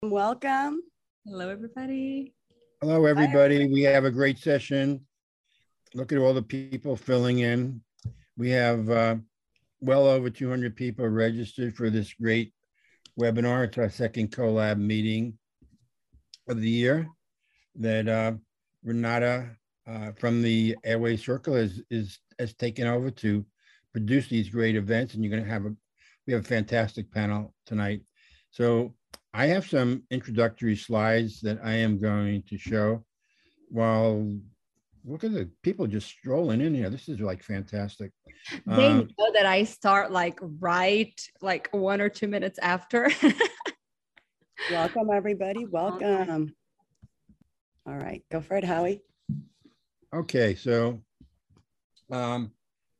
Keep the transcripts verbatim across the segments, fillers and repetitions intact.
Welcome. Hello, everybody. Hello, everybody. We have a great session. Look at all the people filling in. We have uh, well over two hundred people registered for this great webinar. It's our second collab meeting of the year that uh, Renata uh, from the Airway Circle is, is has taken over to produce these great events. And you're going to have a, we have a fantastic panel tonight. So I have some introductory slides that I am going to show while look at the people just strolling in here. This is like fantastic. They Um, know that I start like right, like one or two minutes after. Welcome, everybody. Welcome. All right, go for it, Howie. okay, so um,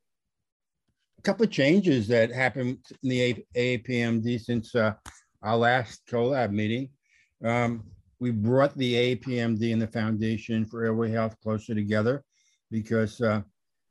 a couple of changes that happened in the A A P M D since uh, our last collab meeting. Um, we brought the A P M D and the Foundation for Airway Health closer together because uh,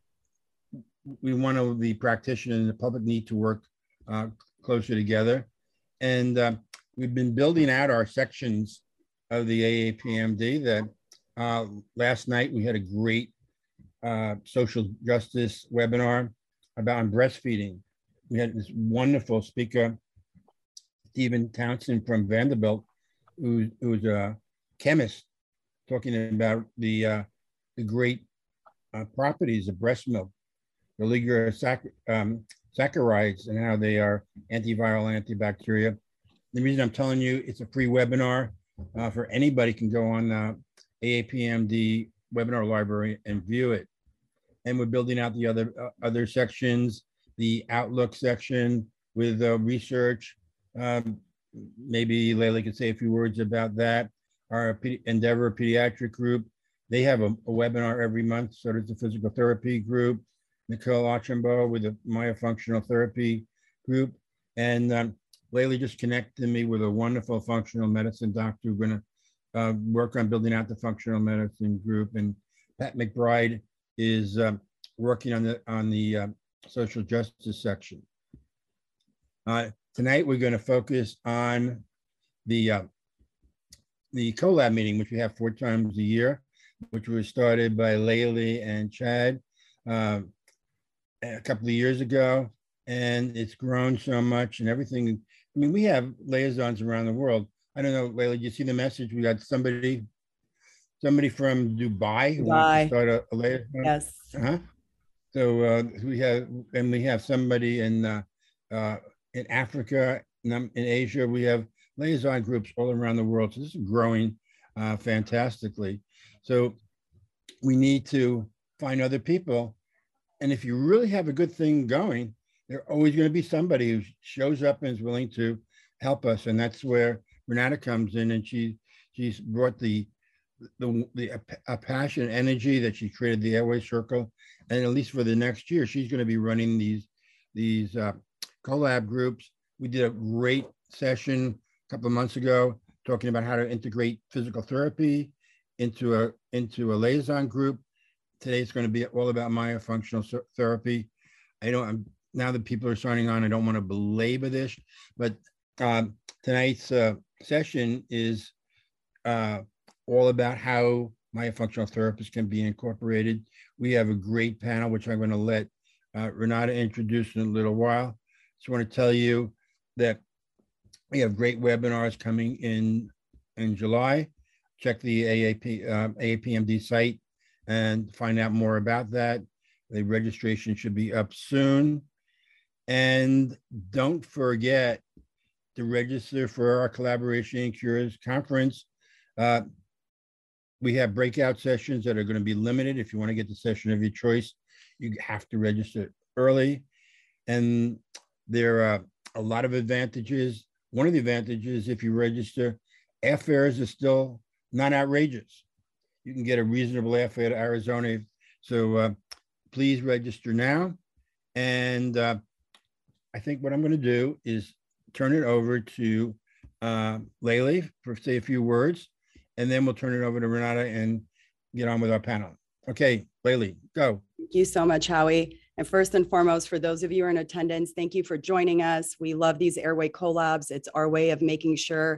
we want to, the practitioner and the public need to work uh, closer together. And uh, we've been building out our sections of the A A P M D that uh, last night we had a great uh, social justice webinar about breastfeeding. We had this wonderful speaker, Stephen Townsend from Vanderbilt, who, who's a chemist, talking about the uh, the great uh, properties of breast milk, the oligosaccharides, um, saccharides, and how they are antiviral, antibacterial. The reason I'm telling you it's a free webinar uh, for anybody can go on the A A P M D webinar library and view it. And we're building out the other uh, other sections, the Outlook section with uh, research. Um, maybe Layla could say a few words about that. Our P Endeavor Pediatric Group, they have a, a webinar every month. So does the Physical Therapy Group, Nicole Archambault with the Myofunctional Therapy Group. And um, Layla just connected me with a wonderful functional medicine doctor who's going to uh, work on building out the functional medicine group. And Pat McBride is um, working on the, on the uh, social justice section. Uh, Tonight, we're going to focus on the uh, the collab meeting, which we have four times a year, which was started by Laylee and Chad uh, a couple of years ago. And it's grown so much and everything. I mean, we have liaisons around the world. I don't know, Layla, did you see the message? We got somebody somebody from Dubai who wants to start a, a liaison. Yes. Uh-huh. So uh, we have, and we have somebody in uh, uh, in Africa, in Asia, we have liaison groups all around the world. So this is growing uh, fantastically. So we need to find other people. And if you really have a good thing going, there's always going to be somebody who shows up and is willing to help us. And that's where Renata comes in, and she she's brought the the, the a, a passion, energy that she created the Airway Circle. And at least for the next year, she's going to be running these, these uh, collab groups. We did a great session a couple of months ago talking about how to integrate physical therapy into a into a liaison group. Today it's going to be all about myofunctional therapy. I don't I'm, now that people are signing on, I don't want to belabor this, but um, tonight's uh, session is uh, all about how myofunctional therapists can be incorporated. We have a great panel, which I'm going to let uh, Renata introduce in a little while. Just want to tell you that we have great webinars coming in in July. Check the A A P, uh, A A P M D site and find out more about that. The registration should be up soon. And don't forget to register for our Collaboration in Cures conference. Uh, we have breakout sessions that are going to be limited. If you want to get the session of your choice, you have to register early. And there are a lot of advantages. One of the advantages, if you register, airfares are still not outrageous. You can get a reasonable airfare to Arizona. So uh, please register now. And uh, I think what I'm going to do is turn it over to uh, Laylee for say a few words, and then we'll turn it over to Renata and get on with our panel. Okay, Laylee, go. Thank you so much, Howie. And first and foremost, for those of you who are in attendance, thank you for joining us. We love these airway collabs. It's our way of making sure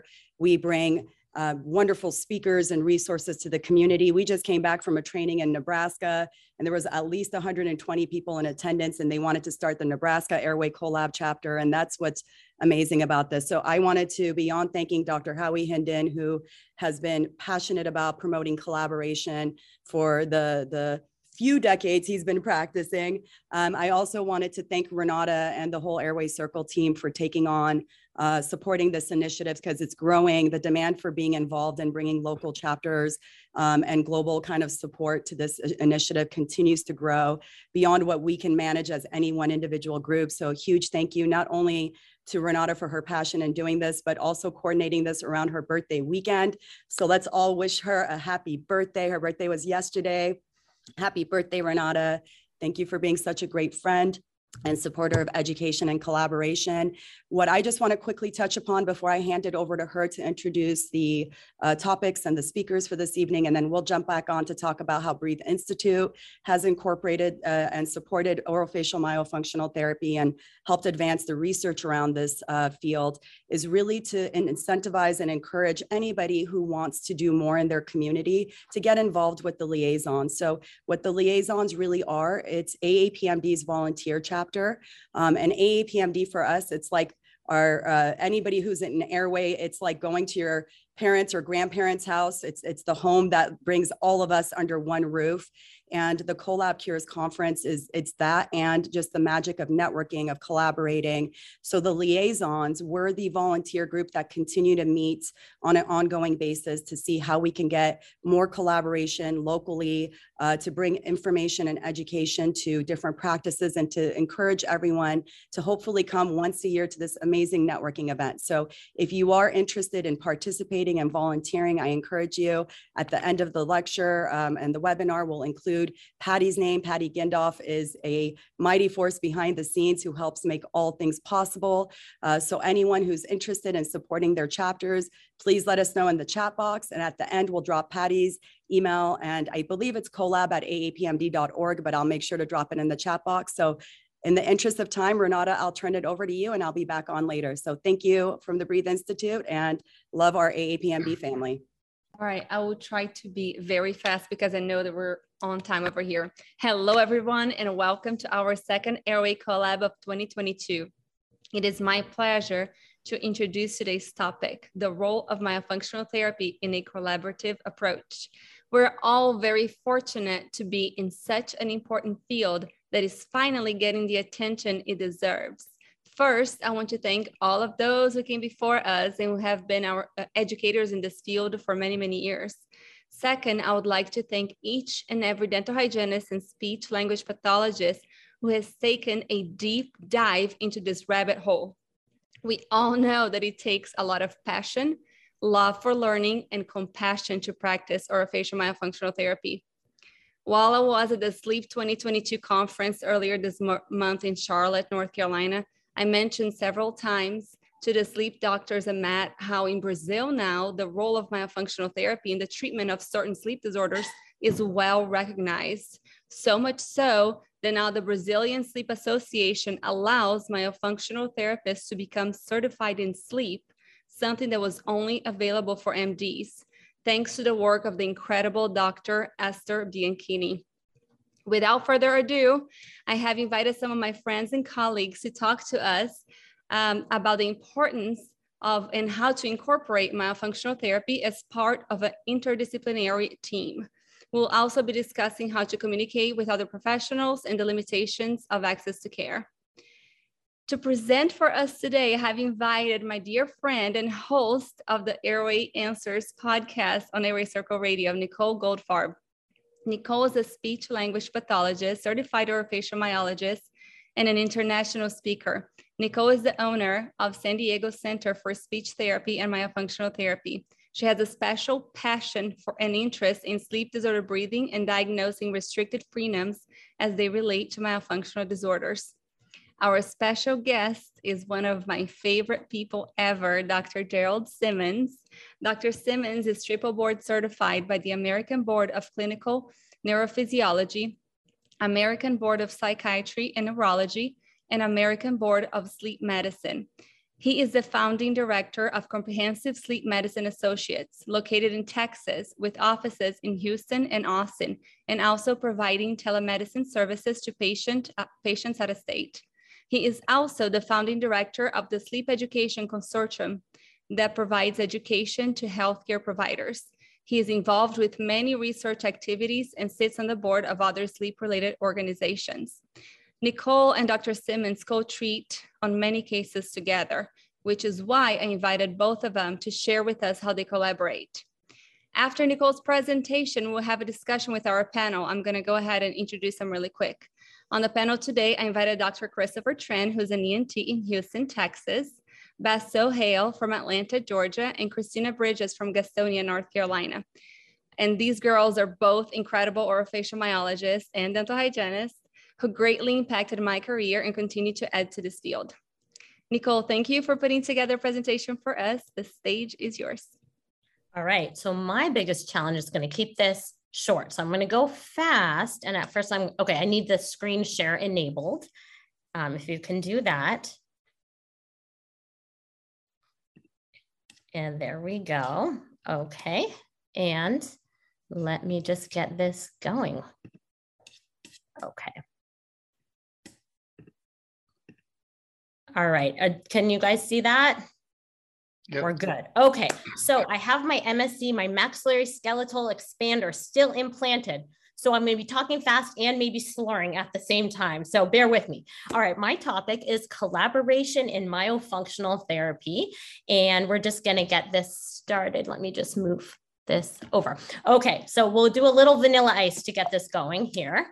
We bring uh, wonderful speakers and resources to the community. We just came back from a training in Nebraska, and there was at least one hundred twenty people in attendance, and they wanted to start the Nebraska Airway Collab chapter, and that's what's amazing about this. So I wanted to, beyond thanking Doctor Howie Hinden, who has been passionate about promoting collaboration for the, the few decades he's been practicing. Um, I also wanted to thank Renata and the whole Airway Circle team for taking on uh, supporting this initiative, because it's growing. The demand for being involved in bringing local chapters um, and global kind of support to this initiative continues to grow beyond what we can manage as any one individual group. So a huge thank you, not only to Renata for her passion in doing this, but also coordinating this around her birthday weekend. So let's all wish her a happy birthday. Her birthday was yesterday. Happy birthday, Renata. Thank you for being such a great friend and supporter of education and collaboration. What I just want to quickly touch upon before I hand it over to her to introduce the uh, topics and the speakers for this evening, and then we'll jump back on to talk about how Breathe Institute has incorporated uh, and supported orofacial myofunctional therapy and helped advance the research around this uh, field, is really to incentivize and encourage anybody who wants to do more in their community to get involved with the liaisons. So what the liaisons really are, it's A A P M D's volunteer chapter. Um, and A A P M D for us, it's like our uh, anybody who's in an airway, it's like going to your parents' or grandparents' house. It's, it's the home that brings all of us under one roof. And the Collab Cures Conference is, it's that, and just the magic of networking, of collaborating. So the liaisons, we're the volunteer group that continue to meet on an ongoing basis to see how we can get more collaboration locally, uh, to bring information and education to different practices, and to encourage everyone to hopefully come once a year to this amazing networking event. So if you are interested in participating and volunteering, I encourage you. At the end of the lecture um, and the webinar will include Patty's name. Patty Gindoff is a mighty force behind the scenes who helps make all things possible. Uh, so anyone who's interested in supporting their chapters, please let us know in the chat box. And at the end, we'll drop Patty's email. And I believe it's collab at A A P M D dot org, but I'll make sure to drop it in the chat box. So in the interest of time, Renata, I'll turn it over to you and I'll be back on later. So thank you from the Breathe Institute, and love our A A P M D family. All right, I will try to be very fast because I know that we're on time over here. Hello, everyone, and welcome to our second Airway Collab of twenty twenty-two. It is my pleasure to introduce today's topic, the role of myofunctional therapy in a collaborative approach. We're all very fortunate to be in such an important field that is finally getting the attention it deserves. First, I want to thank all of those who came before us and who have been our educators in this field for many, many years. Second, I would like to thank each and every dental hygienist and speech language pathologist who has taken a deep dive into this rabbit hole. We all know that it takes a lot of passion, love for learning, and compassion to practice orofacial myofunctional therapy. While I was at the SLEEP twenty twenty-two conference earlier this month in Charlotte, North Carolina, I mentioned several times to the sleep doctors and Matt how in Brazil now, the role of myofunctional therapy in the treatment of certain sleep disorders is well recognized. So much so that now the Brazilian Sleep Association allows myofunctional therapists to become certified in sleep, something that was only available for M Ds, thanks to the work of the incredible Doctor Esther Bianchini. Without further ado, I have invited some of my friends and colleagues to talk to us um, about the importance of and how to incorporate myofunctional therapy as part of an interdisciplinary team. We'll also be discussing how to communicate with other professionals and the limitations of access to care. To present for us today, I have invited my dear friend and host of the Airway Answers podcast on Airway Circle Radio, Nicole Goldfarb. Nicole is a speech language pathologist, certified orofacial myologist, and an international speaker. Nicole is the owner of San Diego Center for Speech Therapy and Myofunctional Therapy. She has a special passion for and interest in sleep disorder breathing and diagnosing restricted frenums as they relate to myofunctional disorders. Our special guest is one of my favorite people ever, Doctor Gerald Simmons. Doctor Simmons is triple board certified by the American Board of Clinical Neurophysiology, American Board of Psychiatry and Neurology, and American Board of Sleep Medicine. He is the founding director of Comprehensive Sleep Medicine Associates, located in Texas, with offices in Houston and Austin, and also providing telemedicine services to patient, uh, patients out of state. He is also the founding director of the Sleep Education Consortium that provides education to healthcare providers. He is involved with many research activities and sits on the board of other sleep-related organizations. Nicole and Doctor Simmons co-treat on many cases together, which is why I invited both of them to share with us how they collaborate. After Nicole's presentation, we'll have a discussion with our panel. I'm gonna go ahead and introduce them really quick. On the panel today, I invited Doctor Christopher Tran, who's an E N T in Houston, Texas, Basso Hale from Atlanta, Georgia, and Christina Bridges from Gastonia, North Carolina. And these girls are both incredible orofacial myologists and dental hygienists who greatly impacted my career and continue to add to this field. Nicole, thank you for putting together a presentation for us. The stage is yours. All right, so my biggest challenge is going to keep this short. So I'm going to go fast. And at first I'm, okay, I need the screen share enabled. Um, if you can do that. And there we go. Okay, and let me just get this going. Okay. All right, uh, can you guys see that? Yep. We're good. Okay, so I have my M S C, my maxillary skeletal expander still implanted. So I'm gonna be talking fast and maybe slurring at the same time. So bear with me. All right, my topic is collaboration in myofunctional therapy. And we're just gonna get this started. Let me just move this over. Okay, so we'll do a little vanilla ice to get this going here.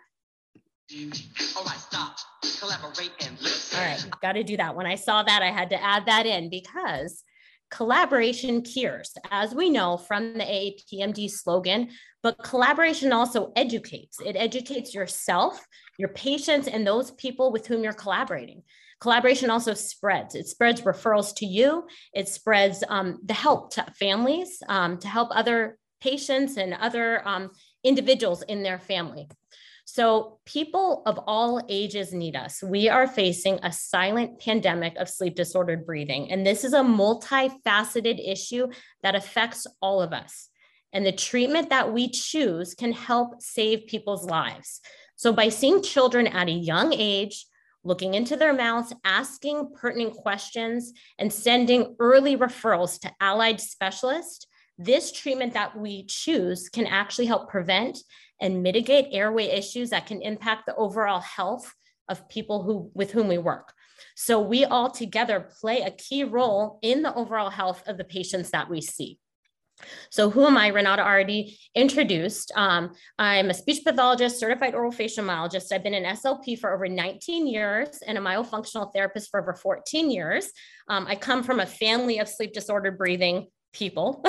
All right, stop, collaborate and listen. All right, got to do that. When I saw that, I had to add that in because collaboration cures, as we know from the A A P M D slogan, but collaboration also educates. It educates yourself, your patients, and those people with whom you're collaborating. Collaboration also spreads. It spreads referrals to you. It spreads um, the help to families, um, to help other patients and other um, individuals in their family. So people of all ages need us. We are facing a silent pandemic of sleep disordered breathing. And this is a multifaceted issue that affects all of us. And the treatment that we choose can help save people's lives. So by seeing children at a young age, looking into their mouths, asking pertinent questions, and sending early referrals to allied specialists, this treatment that we choose can actually help prevent and mitigate airway issues that can impact the overall health of people who, with whom we work. So we all together play a key role in the overall health of the patients that we see. So who am I? Renata already introduced. Um, I'm a speech pathologist, certified orofacial myologist. I've been an S L P for over nineteen years and a myofunctional therapist for over fourteen years. Um, I come from a family of sleep disordered breathing people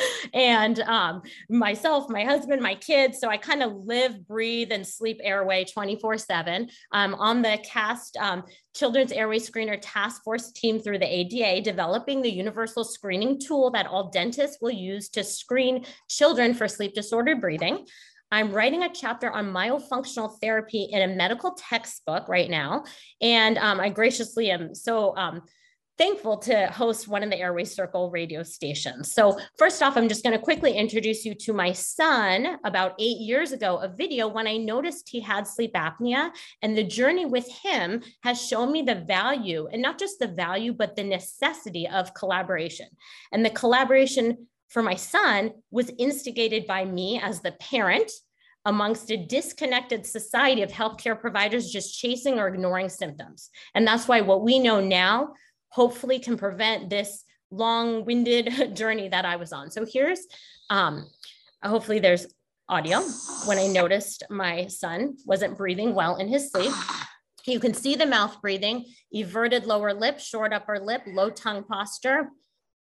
and um, myself, my husband, my kids. So I kind of live, breathe, and sleep airway twenty-four seven. I'm on the CAST um, Children's Airway Screener Task Force team through the A D A, developing the universal screening tool that all dentists will use to screen children for sleep disordered breathing. I'm writing a chapter on myofunctional therapy in a medical textbook right now. And um, I graciously am so um, thankful to host one of the Airway Circle radio stations. So first off, I'm just going to quickly introduce you to my son. About eight years ago, a video when I noticed he had sleep apnea, and the journey with him has shown me the value, and not just the value, but the necessity of collaboration. And the collaboration for my son was instigated by me as the parent amongst a disconnected society of healthcare providers just chasing or ignoring symptoms. And that's why what we know now hopefully can prevent this long-winded journey that I was on. So here's, um, hopefully there's audio. When I noticed my son wasn't breathing well in his sleep, you can see the mouth breathing, everted lower lip, short upper lip, low tongue posture.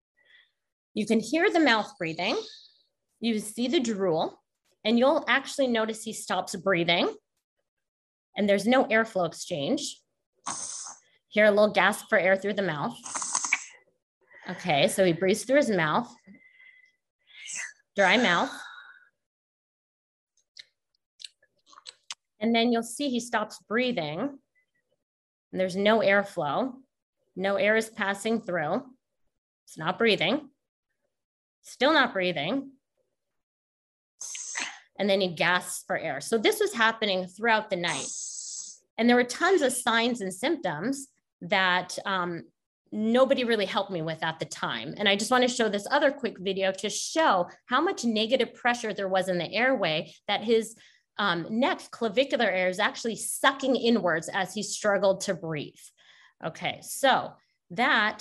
You can hear the mouth breathing. You see the drool, and you'll actually notice he stops breathing, and there's no airflow exchange. Hear a little gasp for air through the mouth. Okay, so he breathes through his mouth. Dry mouth. And then you'll see he stops breathing, and there's no airflow. No air is passing through. It's not breathing. Still not breathing. And then he gasps for air. So this was happening throughout the night. And there were tons of signs and symptoms that um, nobody really helped me with at the time. And I just want to show this other quick video to show how much negative pressure there was in the airway, that his um, neck clavicular air is actually sucking inwards as he struggled to breathe. Okay, so that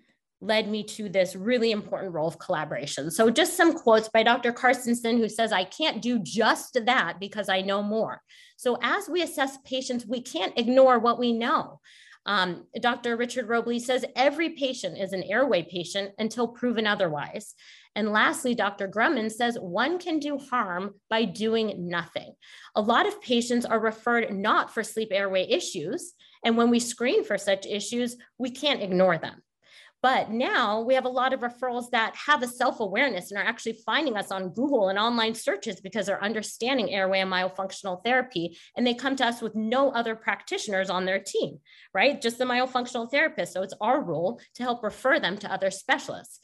led me to this really important role of collaboration. So just some quotes by Doctor Carstensen, who says, I can't do just that because I know more. So as we assess patients, we can't ignore what we know. Um, Doctor Richard Robley says, every patient is an airway patient until proven otherwise. And lastly, Doctor Grumman says, one can do harm by doing nothing. A lot of patients are referred not for sleep airway issues. And when we screen for such issues, we can't ignore them. But now we have a lot of referrals that have a self-awareness and are actually finding us on Google and online searches because they're understanding airway and myofunctional therapy. And they come to us with no other practitioners on their team, right? Just the myofunctional therapist. So it's our role to help refer them to other specialists.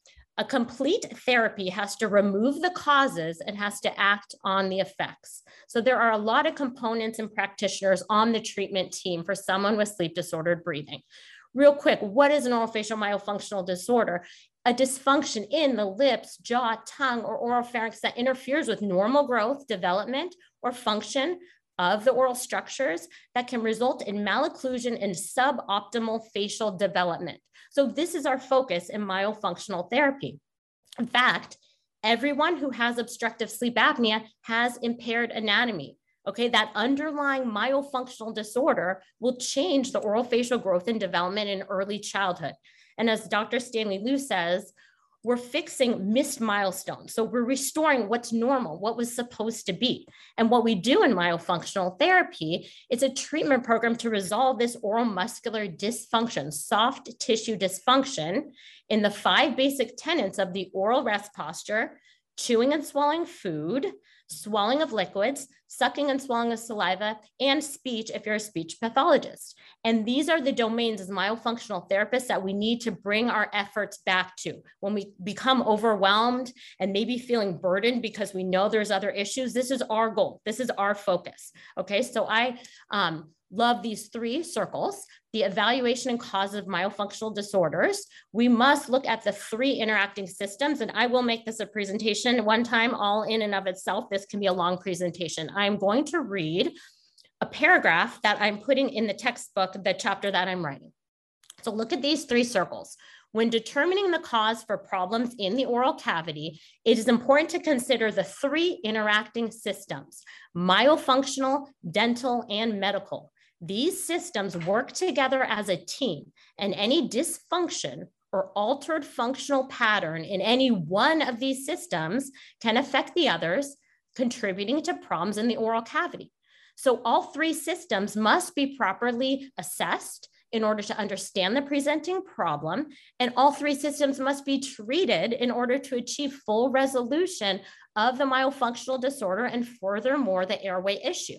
A complete therapy has to remove the causes and has to act on the effects. So there are a lot of components and practitioners on the treatment team for someone with sleep disordered breathing. Real quick, what is an orofacial myofunctional disorder? A dysfunction in the lips, jaw, tongue, or oropharynx that interferes with normal growth, development, or function of the oral structures that can result in malocclusion and suboptimal facial development. So this is our focus in myofunctional therapy. In fact, everyone who has obstructive sleep apnea has impaired anatomy. Okay, that underlying myofunctional disorder will change the oral facial growth and development in early childhood. And as Doctor Stanley Liu says, we're fixing missed milestones. So we're restoring what's normal, what was supposed to be. And what we do in myofunctional therapy is a treatment program to resolve this oral muscular dysfunction, soft tissue dysfunction, in the five basic tenets of the oral rest posture: chewing and swallowing food, swallowing of liquids, sucking and swallowing of saliva, and speech if you're a speech pathologist. And these are the domains as myofunctional therapists that we need to bring our efforts back to. When we become overwhelmed and maybe feeling burdened because we know there's other issues, this is our goal. This is our focus. Okay, so I um, love these three circles: the evaluation and cause of myofunctional disorders. We must look at the three interacting systems, and I will make this a presentation one time all in and of itself. This can be a long presentation. I'm going to read a paragraph that I'm putting in the textbook, the chapter that I'm writing. So look at these three circles. When determining the cause for problems in the oral cavity, it is important to consider the three interacting systems: myofunctional, dental, and medical. These systems work together as a team, and any dysfunction or altered functional pattern in any one of these systems can affect the others, contributing to problems in the oral cavity. So all three systems must be properly assessed in order to understand the presenting problem, and all three systems must be treated in order to achieve full resolution of the myofunctional disorder and furthermore the airway issue.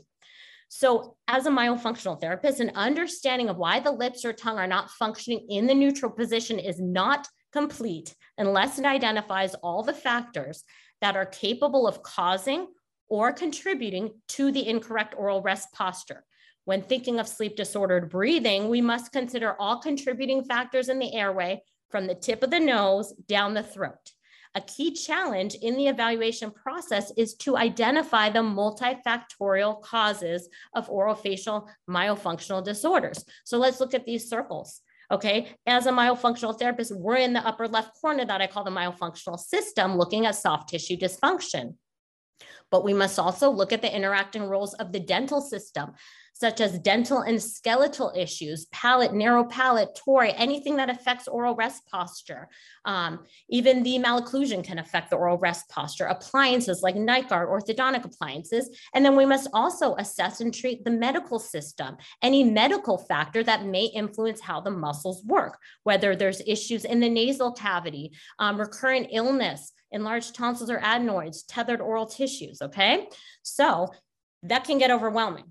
So as a myofunctional therapist, an understanding of why the lips or tongue are not functioning in the neutral position is not complete unless it identifies all the factors that are capable of causing or contributing to the incorrect oral rest posture. When thinking of sleep disordered breathing, we must consider all contributing factors in the airway from the tip of the nose down the throat. A key challenge in the evaluation process is to identify the multifactorial causes of orofacial myofunctional disorders. So let's look at these circles. Okay, as a myofunctional therapist, we're in the upper left corner that I call the myofunctional system, looking at soft tissue dysfunction. But we must also look at the interacting roles of the dental system, such as dental and skeletal issues, palate, narrow palate, tori, anything that affects oral rest posture. Um, even the malocclusion can affect the oral rest posture. Appliances like night guard, orthodontic appliances. And then we must also assess and treat the medical system, any medical factor that may influence how the muscles work, whether there's issues in the nasal cavity, um, recurrent illness, enlarged tonsils or adenoids, tethered oral tissues, okay? So that can get overwhelming.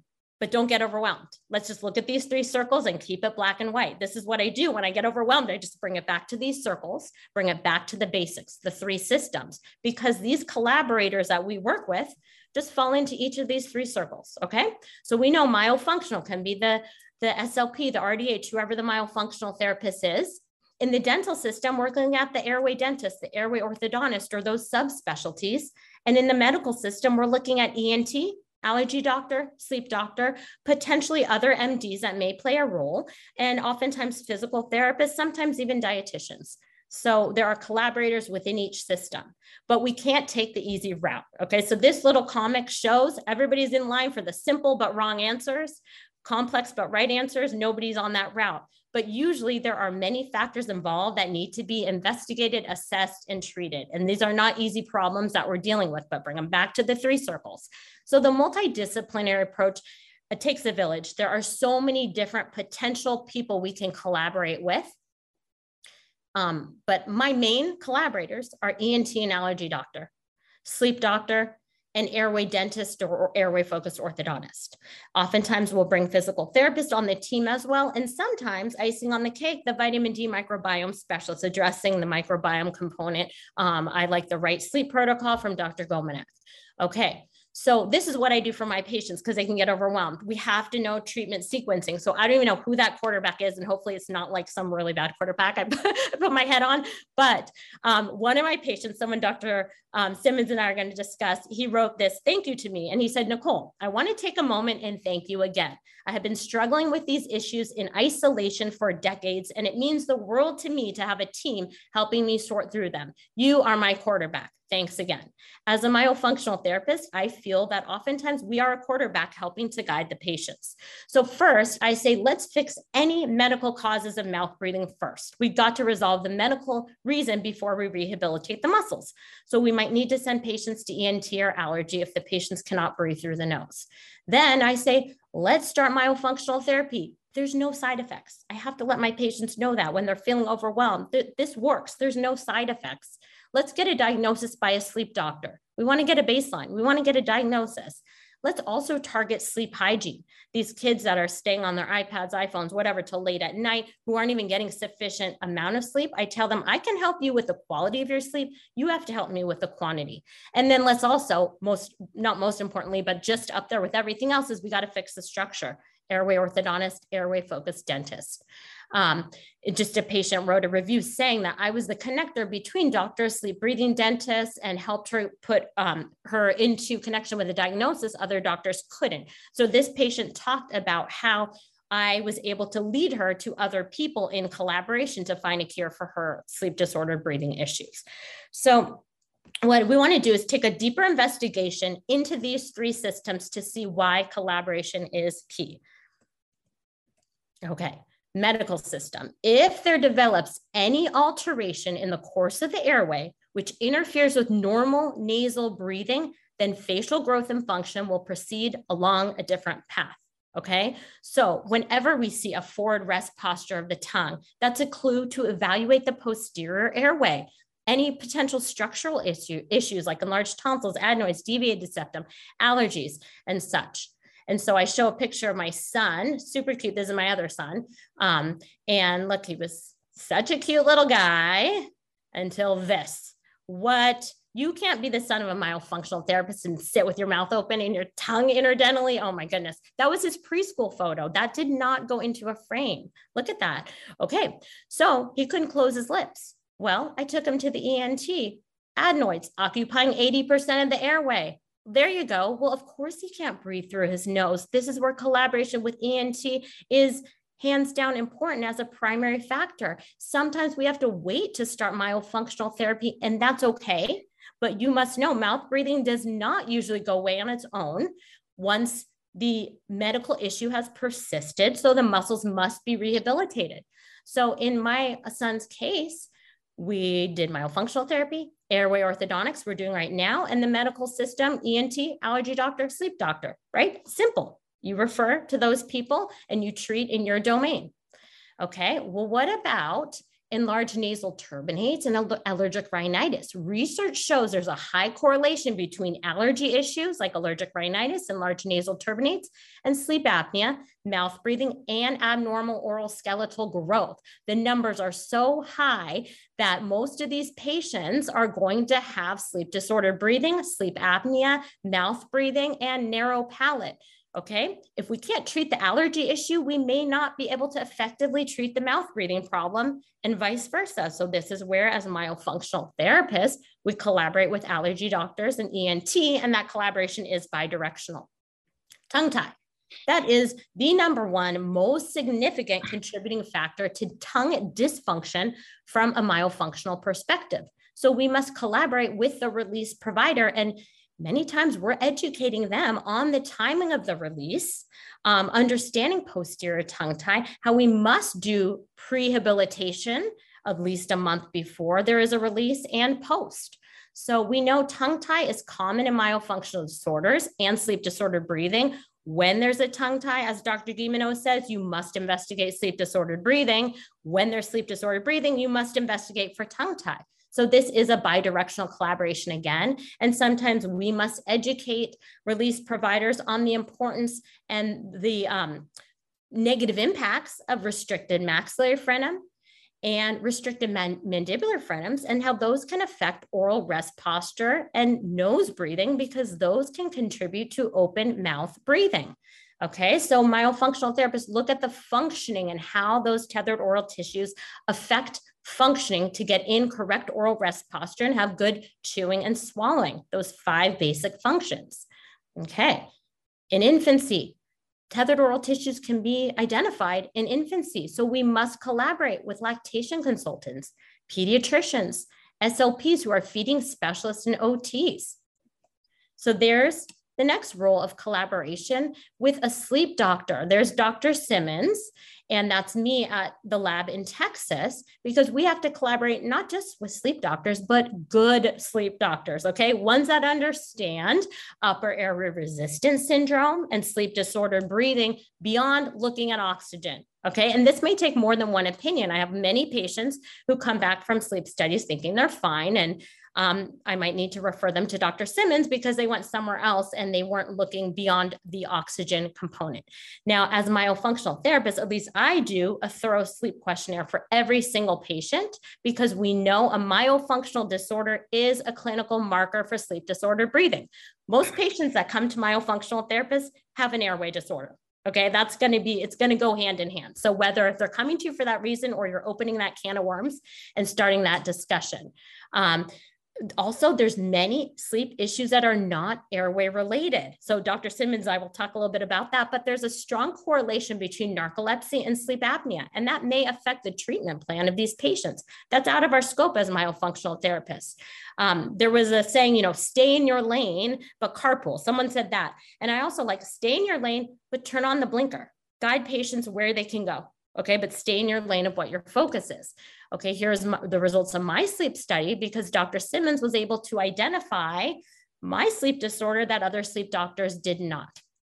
but don't get overwhelmed. Let's just look at these three circles and keep it black and white. This is what I do when I get overwhelmed. I just bring it back to these circles, bring it back to the basics, the three systems, because these collaborators that we work with just fall into each of these three circles, okay? So we know myofunctional can be the, the S L P, the R D H, whoever the myofunctional therapist is. In the dental system, we're looking at the airway dentist, the airway orthodontist, or those subspecialties. And in the medical system, we're looking at E N T, allergy doctor, sleep doctor, potentially other M Ds that may play a role, and oftentimes physical therapists, sometimes even dietitians. So there are collaborators within each system, but we can't take the easy route. Okay, so this little comic shows everybody's in line for the simple but wrong answers, complex but right answers, nobody's on that route. But usually there are many factors involved that need to be investigated, assessed, and treated. And these are not easy problems that we're dealing with, but bring them back to the three circles. So the multidisciplinary approach, it takes a village. There are so many different potential people we can collaborate with. Um, but my main collaborators are E N T and allergy doctor, sleep doctor, an airway dentist or airway focused orthodontist. Oftentimes we'll bring physical therapists on the team as well. And sometimes icing on the cake, the vitamin D microbiome specialist addressing the microbiome component. Um, I like the right sleep protocol from Doctor Gomanek. Okay. So this is what I do for my patients because they can get overwhelmed. We have to know treatment sequencing. So I don't even know who that quarterback is. And hopefully it's not like some really bad quarterback I put my head on. But um, one of my patients, someone Doctor Um, Simmons and I are going to discuss, he wrote this thank you to me. And he said, Nicole, I want to take a moment and thank you again. I have been struggling with these issues in isolation for decades, and it means the world to me to have a team helping me sort through them. You are my quarterback. Thanks again. As a myofunctional therapist, I feel that oftentimes we are a quarterback helping to guide the patients. So first, I say, let's fix any medical causes of mouth breathing first. We've got to resolve the medical reason before we rehabilitate the muscles. So we might need to send patients to E N T or allergy if the patients cannot breathe through the nose. Then I say, let's start myofunctional therapy. There's no side effects. I have to let my patients know that when they're feeling overwhelmed, th- this works. There's no side effects. Let's get a diagnosis by a sleep doctor. We want to get a baseline. We want to get a diagnosis. Let's also target sleep hygiene. These kids that are staying on their iPads, iPhones, whatever, till late at night, who aren't even getting sufficient amount of sleep. I tell them, I can help you with the quality of your sleep. You have to help me with the quantity. And then let's also, most, not most importantly, but just up there with everything else is we got to fix the structure. Airway orthodontist, airway focused dentist. Um, it, just a patient wrote a review saying that I was the connector between doctors, sleep breathing dentists, and helped her put um, her into connection with a diagnosis other doctors couldn't. So this patient talked about how I was able to lead her to other people in collaboration to find a cure for her sleep disordered breathing issues. So what we want to do is take a deeper investigation into these three systems to see why collaboration is key. Okay, medical system. If there develops any alteration in the course of the airway, which interferes with normal nasal breathing, then facial growth and function will proceed along a different path. Okay, so whenever we see a forward rest posture of the tongue, that's a clue to evaluate the posterior airway. Any potential structural issue, issues like enlarged tonsils, adenoids, deviated septum, allergies, and such. And so I show a picture of my son, super cute. This is my other son. Um, and look, he was such a cute little guy until this. What? You can't be the son of a myofunctional therapist and sit with your mouth open and your tongue interdentally. Oh my goodness. That was his preschool photo. That did not go into a frame. Look at that. Okay. So he couldn't close his lips. Well, I took him to the E N T. Adenoids occupying eighty percent of the airway. There you go. Well, of course he can't breathe through his nose. This is where collaboration with E N T is hands down important as a primary factor. Sometimes we have to wait to start myofunctional therapy, and that's okay. But you must know mouth breathing does not usually go away on its own once the medical issue has persisted. So the muscles must be rehabilitated. So in my son's case, we did myofunctional therapy, airway orthodontics we're doing right now, and the medical system, E N T, allergy doctor, sleep doctor, right? Simple. You refer to those people and you treat in your domain. Okay, well, what about enlarged nasal turbinates and aller- allergic rhinitis. Research shows there's a high correlation between allergy issues like allergic rhinitis, enlarged nasal turbinates, and sleep apnea, mouth breathing, and abnormal oral skeletal growth. The numbers are so high that most of these patients are going to have sleep disordered breathing, sleep apnea, mouth breathing, and narrow palate. Okay, if we can't treat the allergy issue, we may not be able to effectively treat the mouth breathing problem and vice versa. So this is where, as myofunctional therapists, we collaborate with allergy doctors and E N T, and that collaboration is bidirectional. Tongue tie. That is the number one most significant contributing factor to tongue dysfunction from a myofunctional perspective. So we must collaborate with the release provider, and many times we're educating them on the timing of the release, um, understanding posterior tongue tie, how we must do prehabilitation at least a month before there is a release and post. So we know tongue tie is common in myofunctional disorders and sleep disordered breathing. When there's a tongue tie, as Doctor Guilleminault says, you must investigate sleep disordered breathing. When there's sleep disordered breathing, you must investigate for tongue tie. So this is a bidirectional collaboration again, and sometimes we must educate release providers on the importance and the um, negative impacts of restricted maxillary frenum and restricted man- mandibular frenums, and how those can affect oral rest posture and nose breathing, because those can contribute to open mouth breathing. Okay, so myofunctional therapists look at the functioning and how those tethered oral tissues affect functioning to get in correct oral rest posture and have good chewing and swallowing, those five basic functions. Okay, in infancy, tethered oral tissues can be identified in infancy. So we must collaborate with lactation consultants, pediatricians, S L Ps who are feeding specialists and O Ts. So there's the next role of collaboration with a sleep doctor. There's Doctor Simmons, and that's me at the lab in Texas, because we have to collaborate not just with sleep doctors, but good sleep doctors, okay? Ones that understand upper airway resistance syndrome and sleep disordered breathing beyond looking at oxygen, okay? And this may take more than one opinion. I have many patients who come back from sleep studies thinking they're fine, and Um, I might need to refer them to Doctor Simmons because they went somewhere else and they weren't looking beyond the oxygen component. Now, as a myofunctional therapist, at least I do a thorough sleep questionnaire for every single patient, because we know a myofunctional disorder is a clinical marker for sleep disordered breathing. Most patients that come to myofunctional therapists have an airway disorder. Okay, that's going to be, it's going to go hand in hand. So whether they're coming to you for that reason or you're opening that can of worms and starting that discussion. Um, Also, there's many sleep issues that are not airway related. So Doctor Simmons, I will talk a little bit about that, but there's a strong correlation between narcolepsy and sleep apnea, and that may affect the treatment plan of these patients. That's out of our scope as myofunctional therapists. Um, there was a saying, you know, stay in your lane, but carpool. Someone said that. And I also like stay in your lane, but turn on the blinker. Guide patients where they can go. Okay, but stay in your lane of what your focus is. Okay, here's my, the results of my sleep study, because Doctor Simmons was able to identify my sleep disorder that other sleep doctors did not.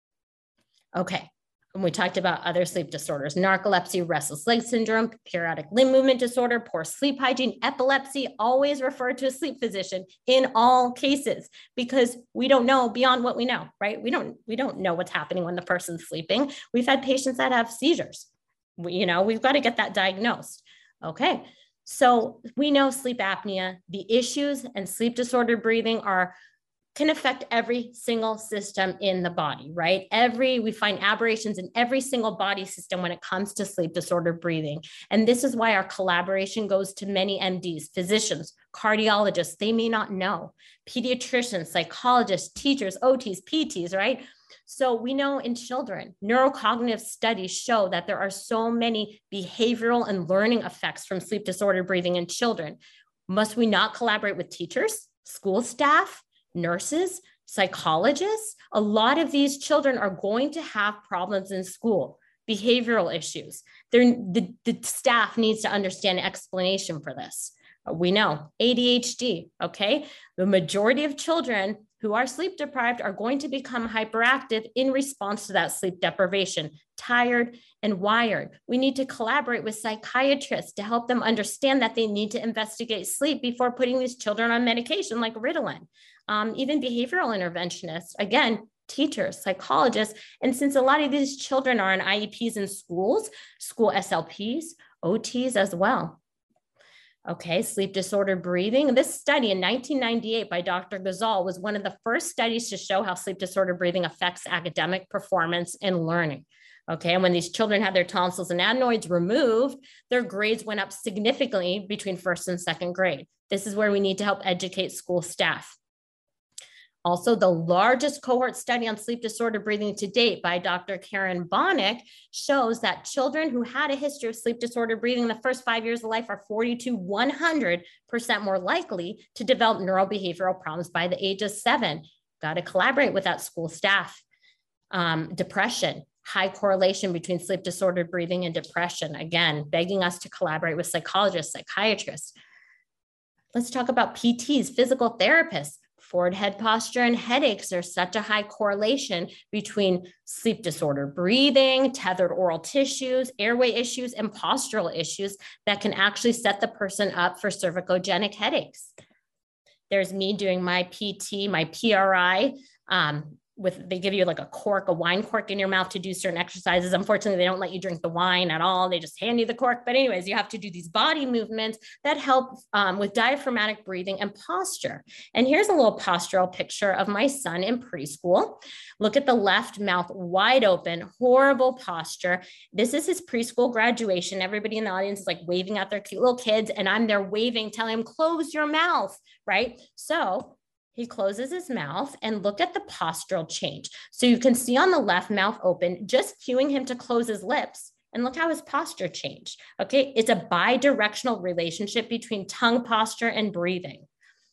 Okay, and we talked about other sleep disorders: narcolepsy, restless leg syndrome, periodic limb movement disorder, poor sleep hygiene, epilepsy. Always refer to a sleep physician in all cases, because we don't know beyond what we know, right? We don't, we don't know what's happening when the person's sleeping. We've had patients that have seizures. We, you know, we've got to get that diagnosed. Okay, so we know sleep apnea, the issues and sleep disordered breathing are can affect every single system in the body, right? Every, we find aberrations in every single body system when it comes to sleep disordered breathing. And this is why our collaboration goes to many M Ds, physicians, cardiologists. They may not know, pediatricians, psychologists, teachers, O Ts, P Ts, right? So we know in children, neurocognitive studies show that there are so many behavioral and learning effects from sleep disordered breathing in children. Must we not collaborate with teachers, school staff, nurses, psychologists? A lot of these children are going to have problems in school, behavioral issues. They're, the, the staff needs to understand explanation for this. We know A D H D, okay? The majority of children who who are sleep deprived are going to become hyperactive in response to that sleep deprivation, tired and wired. We need to collaborate with psychiatrists to help them understand that they need to investigate sleep before putting these children on medication like Ritalin. Um, even behavioral interventionists, again, teachers, psychologists. And since a lot of these children are in I E Ps in schools, school S L Ps, O Ts as well. Okay, sleep disordered breathing. This study in nineteen ninety-eight by Doctor Ghazal was one of the first studies to show how sleep disordered breathing affects academic performance and learning. Okay, and when these children had their tonsils and adenoids removed, their grades went up significantly between first and second grade. This is where we need to help educate school staff. Also, the largest cohort study on sleep disordered breathing to date by Doctor Karen Bonnick shows that children who had a history of sleep disordered breathing in the first five years of life are forty to one hundred percent more likely to develop neurobehavioral problems by the age of seven. Got to collaborate with that school staff. Um, depression, high correlation between sleep disordered breathing and depression. Again, begging us to collaborate with psychologists, psychiatrists. Let's talk about P Ts, physical therapists. Forward head posture and headaches. There's such a high correlation between sleep disordered breathing, tethered oral tissues, airway issues, and postural issues that can actually set the person up for cervicogenic headaches. There's me doing my P T, my P R I, um, with, they give you like a cork, a wine cork in your mouth to do certain exercises. Unfortunately, they don't let you drink the wine at all. They just hand you the cork. But anyways, you have to do these body movements that help um, with diaphragmatic breathing and posture. And here's a little postural picture of my son in preschool. Look at the left mouth wide open, horrible posture. This is his preschool graduation. Everybody in the audience is like waving at their cute little kids. And I'm there waving, telling him, close your mouth, right? So he closes his mouth and look at the postural change. So you can see on the left mouth open, just cueing him to close his lips, and look how his posture changed. Okay, it's a bi-directional relationship between tongue posture and breathing.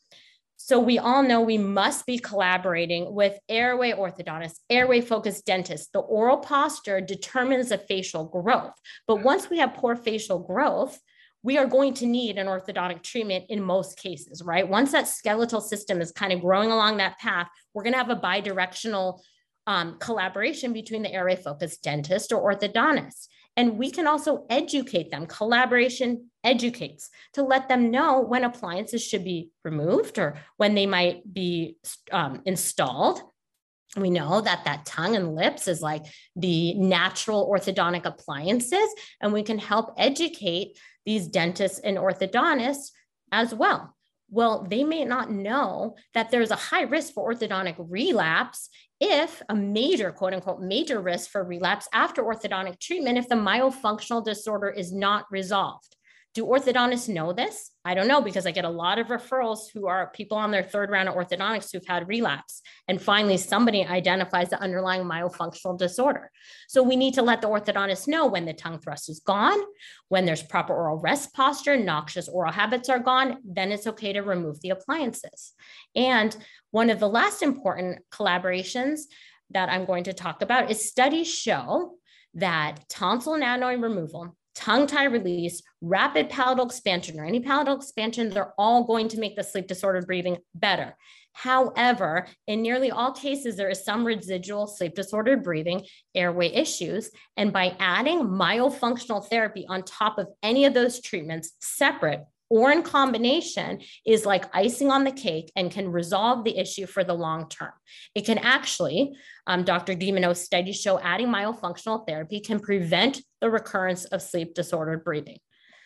So we all know we must be collaborating with airway orthodontists, airway focused dentists. The oral posture determines the facial growth. But once we have poor facial growth, we are going to need an orthodontic treatment in most cases, right? Once that skeletal system is kind of growing along that path, we're gonna have a bidirectional um, collaboration between the airway focused dentist or orthodontist. And we can also educate them. Collaboration educates to let them know when appliances should be removed or when they might be um, installed. We know that that tongue and lips is like the natural orthodontic appliances, and we can help educate these dentists and orthodontists as well. Well, they may not know that there's a high risk for orthodontic relapse if a major, quote unquote, major risk for relapse after orthodontic treatment if the myofunctional disorder is not resolved. Do orthodontists know this? I don't know, because I get a lot of referrals who are people on their third round of orthodontics who've had relapse. And finally, somebody identifies the underlying myofunctional disorder. So we need to let the orthodontist know when the tongue thrust is gone, when there's proper oral rest posture, noxious oral habits are gone, then it's okay to remove the appliances. And one of the last important collaborations that I'm going to talk about is studies show that tonsil and adenoid removal, tongue tie release, rapid palatal expansion, or any palatal expansions are all going to make the sleep disordered breathing better. However, in nearly all cases, there is some residual sleep disordered breathing, airway issues, and by adding myofunctional therapy on top of any of those treatments separate or in combination is like icing on the cake and can resolve the issue for the long term. It can actually, um, Doctor Guilleminault's studies show adding myofunctional therapy can prevent the recurrence of sleep disordered breathing.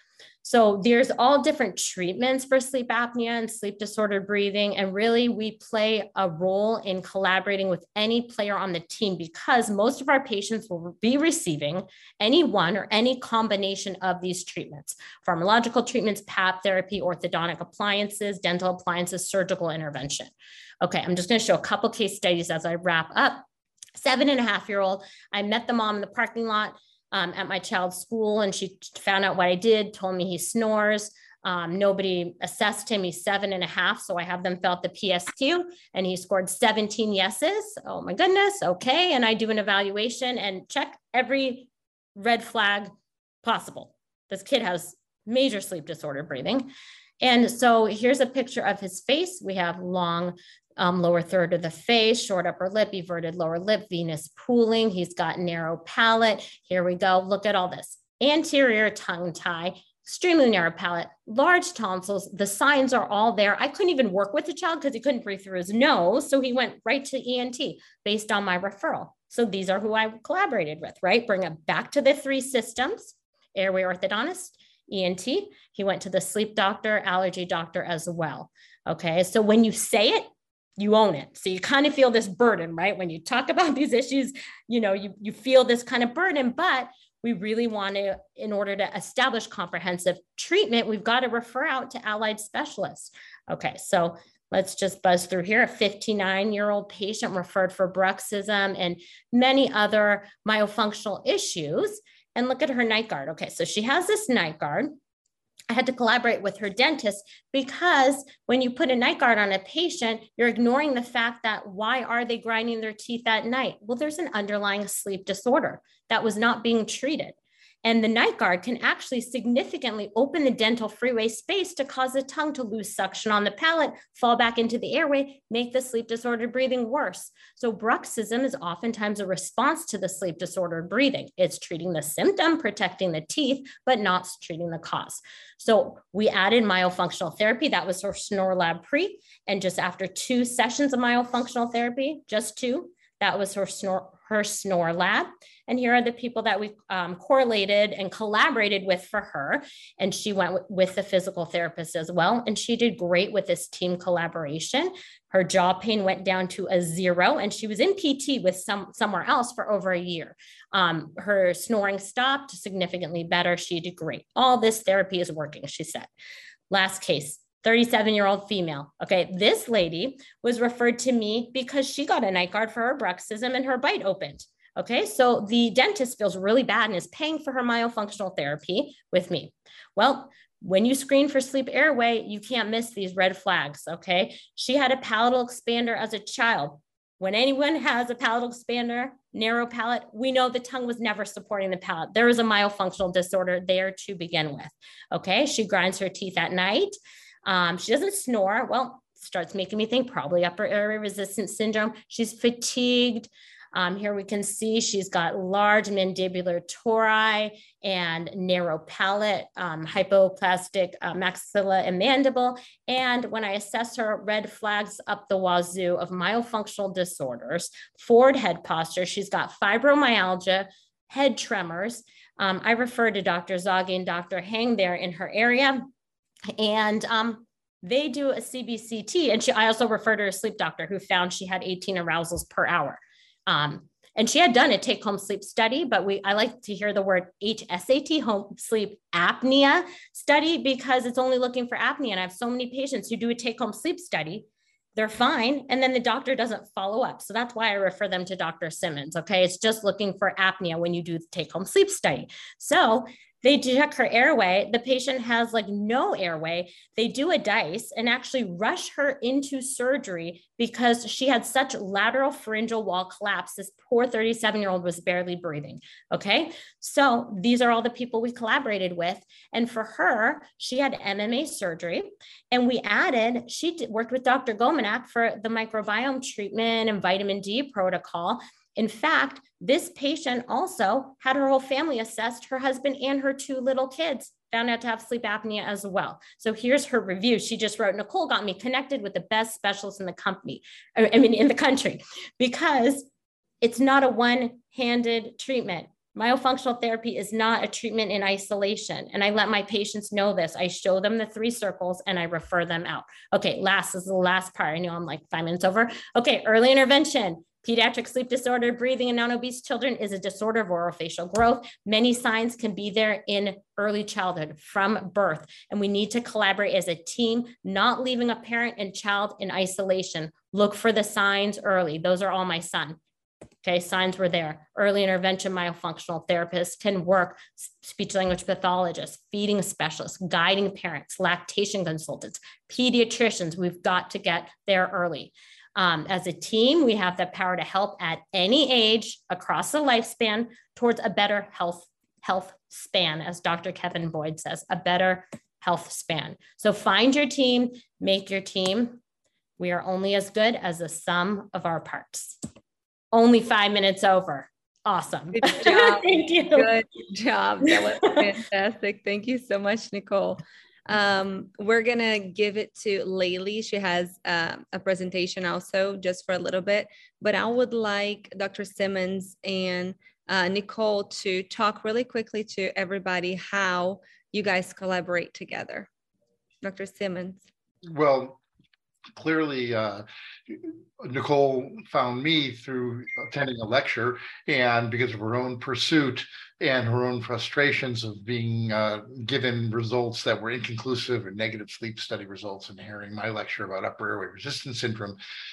So there's all different treatments for sleep apnea and sleep disordered breathing. And really we play a role in collaborating with any player on the team because most of our patients will be receiving any one or any combination of these treatments: pharmacological treatments, P A P therapy, orthodontic appliances, dental appliances, surgical intervention. Okay, I'm just gonna show a couple case studies as I wrap up. Seven and a half year old, I met the mom in the parking lot Um, at my child's school, and she found out what I did, told me he snores. Um, nobody assessed him. He's seven and a half. So I have them fill out the P S Q and he scored seventeen yeses. Oh my goodness. Okay. And I do an evaluation and check every red flag possible. This kid has major sleep disorder breathing. And so here's a picture of his face. We have long um, lower third of the face, short upper lip, everted lower lip, venous pooling. He's got narrow palate. Here we go. Look at all this. Anterior tongue tie, extremely narrow palate, large tonsils. The signs are all there. I couldn't even work with the child because he couldn't breathe through his nose. So he went right to E N T based on my referral. So these are who I collaborated with, right? Bring it back to the three systems, airway orthodontist, E N T. He went to the sleep doctor, allergy doctor as well. Okay, so when you say it, you own it. So you kind of feel this burden, right? When you talk about these issues, you know, you, you feel this kind of burden, but we really want to, in order to establish comprehensive treatment, we've got to refer out to allied specialists. Okay, so let's just buzz through here. A fifty-nine-year-old patient referred for bruxism and many other myofunctional issues. And look at her night guard. Okay, so she has this night guard. I had to collaborate with her dentist because when you put a night guard on a patient, you're ignoring the fact that why are they grinding their teeth at night? Well, there's an underlying sleep disorder that was not being treated. And the night guard can actually significantly open the dental freeway space to cause the tongue to lose suction on the palate, fall back into the airway, make the sleep disordered breathing worse. So bruxism is oftentimes a response to the sleep disordered breathing. It's treating the symptom, protecting the teeth, but not treating the cause. So we added myofunctional therapy. That was her SnoreLab pre. And just after two sessions of myofunctional therapy, just two, that was her snore, her SnoreLab. And here are the people that we um, correlated and collaborated with for her. And she went w- with the physical therapist as well. And she did great with this team collaboration. Her jaw pain went down to a zero, and she was in P T with some somewhere else for over a year. Um, her snoring stopped significantly better. She did great. All this therapy is working, she said. Last case. thirty-seven-year-old female. Okay, this lady was referred to me because she got a night guard for her bruxism and her bite opened. Okay, so the dentist feels really bad and is paying for her myofunctional therapy with me. Well, when you screen for sleep airway, you can't miss these red flags, okay? She had a palatal expander as a child. When anyone has a palatal expander, narrow palate, we know the tongue was never supporting the palate. There is a myofunctional disorder there to begin with, okay? She grinds her teeth at night. Um, she doesn't snore. Well, starts making me think probably upper airway resistance syndrome. She's fatigued. Um, here we can see she's got large mandibular tori and narrow palate, um, hypoplastic uh, maxilla and mandible. And when I assess her, red flags up the wazoo of myofunctional disorders, forward head posture. She's got fibromyalgia, head tremors. Um, I refer to Doctor Zaghi and Doctor Hang there in her area. And um, they do a C B C T. And she, I also referred her to a sleep doctor who found she had eighteen arousals per hour. Um, and she had done a take-home sleep study, but we I like to hear the word H S A T, home sleep apnea study, because it's only looking for apnea. And I have so many patients who do a take-home sleep study. They're fine. And then the doctor doesn't follow up. So that's why I refer them to Doctor Simmons. Okay. It's just looking for apnea when you do the take-home sleep study. So they check her airway. The patient has like no airway. They do a DICE and actually rush her into surgery because she had such lateral pharyngeal wall collapse. This poor thirty-seven-year-old was barely breathing. Okay. So these are all the people we collaborated with. And for her, she had M M A surgery. And we added, she did, worked with Doctor Gomanak for the microbiome treatment and vitamin D protocol. In fact, this patient also had her whole family assessed, her husband and her two little kids found out to have sleep apnea as well. So here's her review. She just wrote, Nicole got me connected with the best specialists in the company, I mean, in the country, because it's not a one-handed treatment. Myofunctional therapy is not a treatment in isolation. And I let my patients know this. I show them the three circles and I refer them out. Okay, last is the last part. I know I'm like five minutes over. Okay, early intervention. Pediatric sleep disorder, breathing in non-obese children is a disorder of orofacial growth. Many signs can be there in early childhood from birth. And we need to collaborate as a team, not leaving a parent and child in isolation. Look for the signs early. Those are all my son. Okay, signs were there. Early intervention myofunctional therapists can work, speech language pathologists, feeding specialists, guiding parents, lactation consultants, pediatricians. We've got to get there early. Um, as a team, we have the power to help at any age across the lifespan towards a better health, health span, as Doctor Kevin Boyd says, a better health span. So find your team, make your team. We are only as good as the sum of our parts. Only five minutes over. Awesome. Good job. Thank you. Good job. That was fantastic. Thank you so much, Nicole. Um, we're going to give it to Laylee. She has uh, a presentation also just for a little bit, but I would like Doctor Simmons and uh, Nicole to talk really quickly to everybody how you guys collaborate together. Doctor Simmons. Well, clearly, uh, Nicole found me through attending a lecture, and because of her own pursuit and her own frustrations of being uh, given results that were inconclusive and negative sleep study results, and hearing my lecture about upper airway resistance syndrome,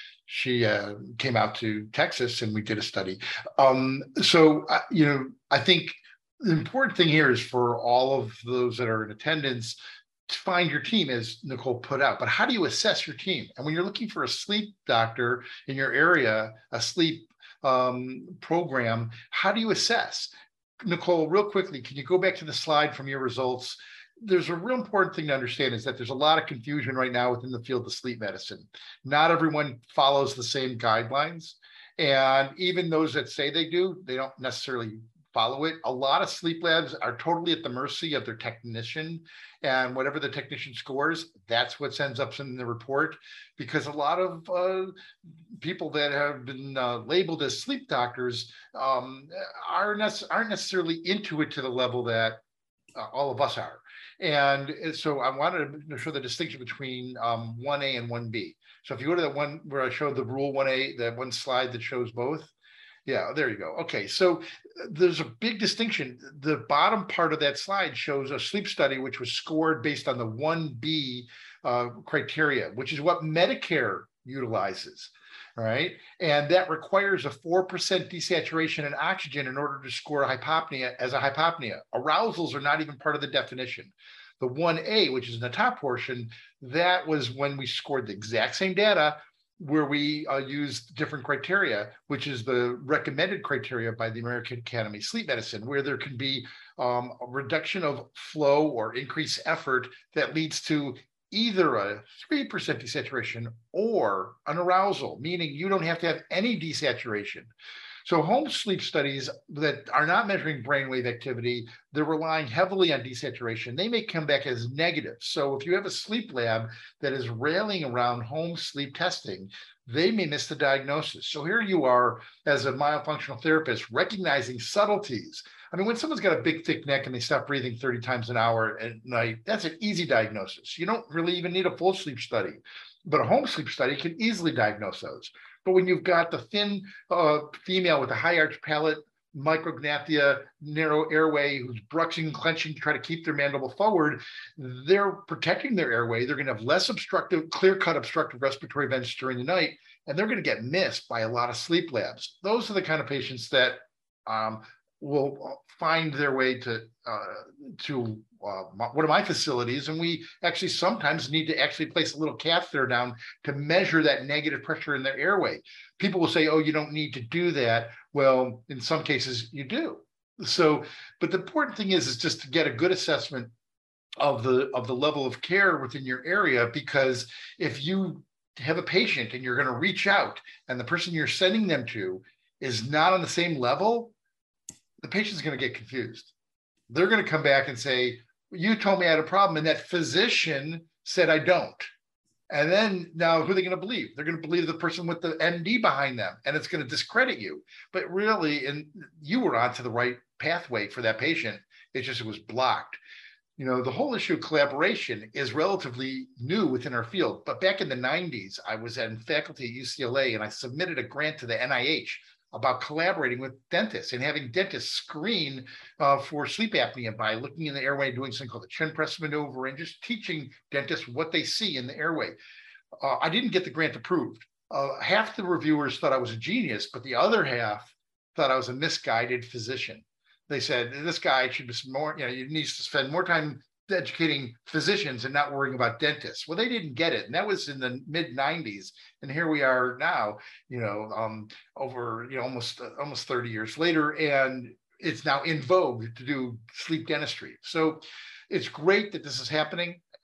she uh, came out to Texas and we did a study. Um, so, uh, you know, I think the important thing here is for all of those that are in attendance to find your team, as Nicole put out. But how do you assess your team? And when you're looking for a sleep doctor in your area, a sleep um, program, how do you assess? Nicole, real quickly, can you go back to the slide from your results? There's a real important thing to understand is that there's a lot of confusion right now within the field of sleep medicine. Not everyone follows the same guidelines. And even those that say they do, they don't necessarily follow it. A lot of sleep labs are totally at the mercy of their technician, and whatever the technician scores, that's what ends up in the report, because a lot of uh, people that have been uh, labeled as sleep doctors um, are nec- aren't necessarily into it to the level that uh, all of us are. And so I wanted to show the distinction between um, one A and one B. So if you go to that one where I showed the rule one A, that one slide that shows both, yeah, there you go. Okay, so there's a big distinction. The bottom part of that slide shows a sleep study which was scored based on the one B uh, criteria, which is what Medicare utilizes, all right? And that requires a four percent desaturation in oxygen in order to score hypopnea as a hypopnea. Arousals are not even part of the definition. The one A, which is in the top portion, that was when we scored the exact same data, where we uh, used different criteria, which is the recommended criteria by the American Academy of Sleep Medicine, where there can be um, a reduction of flow or increased effort that leads to either a three percent desaturation or an arousal, meaning you don't have to have any desaturation. So home sleep studies that are not measuring brainwave activity, they're relying heavily on desaturation. They may come back as negative. So if you have a sleep lab that is railing around home sleep testing, they may miss the diagnosis. So here you are as a myofunctional therapist recognizing subtleties. I mean, when someone's got a big, thick neck and they stop breathing thirty times an hour at night, that's an easy diagnosis. You don't really even need a full sleep study, but a home sleep study can easily diagnose those. But when you've got the thin uh, female with a high arch palate, micrognathia, narrow airway, who's bruxing and clenching to try to keep their mandible forward, they're protecting their airway. They're going to have less obstructive, clear-cut obstructive respiratory events during the night, and they're going to get missed by a lot of sleep labs. Those are the kind of patients that um, will find their way to uh, to uh, one of my facilities, and we actually sometimes need to actually place a little catheter down to measure that negative pressure in their airway. People will say, oh, you don't need to do that. Well, in some cases you do. So, but the important thing is, is just to get a good assessment of the, of the level of care within your area, because if you have a patient and you're going to reach out and the person you're sending them to is not on the same level, the patient's going to get confused. They're going to come back and say, you told me I had a problem, and that physician said I don't. And then now who are they going to believe? They're going to believe the person with the M D behind them, and it's going to discredit you. But really, and you were onto the right pathway for that patient. It's just it was blocked. You know, the whole issue of collaboration is relatively new within our field. But back in the nineties, I was in faculty at U C L A, and I submitted a grant to the N I H about collaborating with dentists and having dentists screen uh, for sleep apnea by looking in the airway, doing something called the chin press maneuver, and just teaching dentists what they see in the airway. Uh, I didn't get the grant approved. Uh, half the reviewers thought I was a genius, but the other half thought I was a misguided physician. They said, this guy should be more, you know, he needs to spend more time educating physicians and not worrying about dentists. Well, they didn't get it. And that was in the mid nineties. And here we are now, you know, um, over, you know, almost, uh, almost thirty years later, and it's now in vogue to do sleep dentistry. So it's great that this is happening.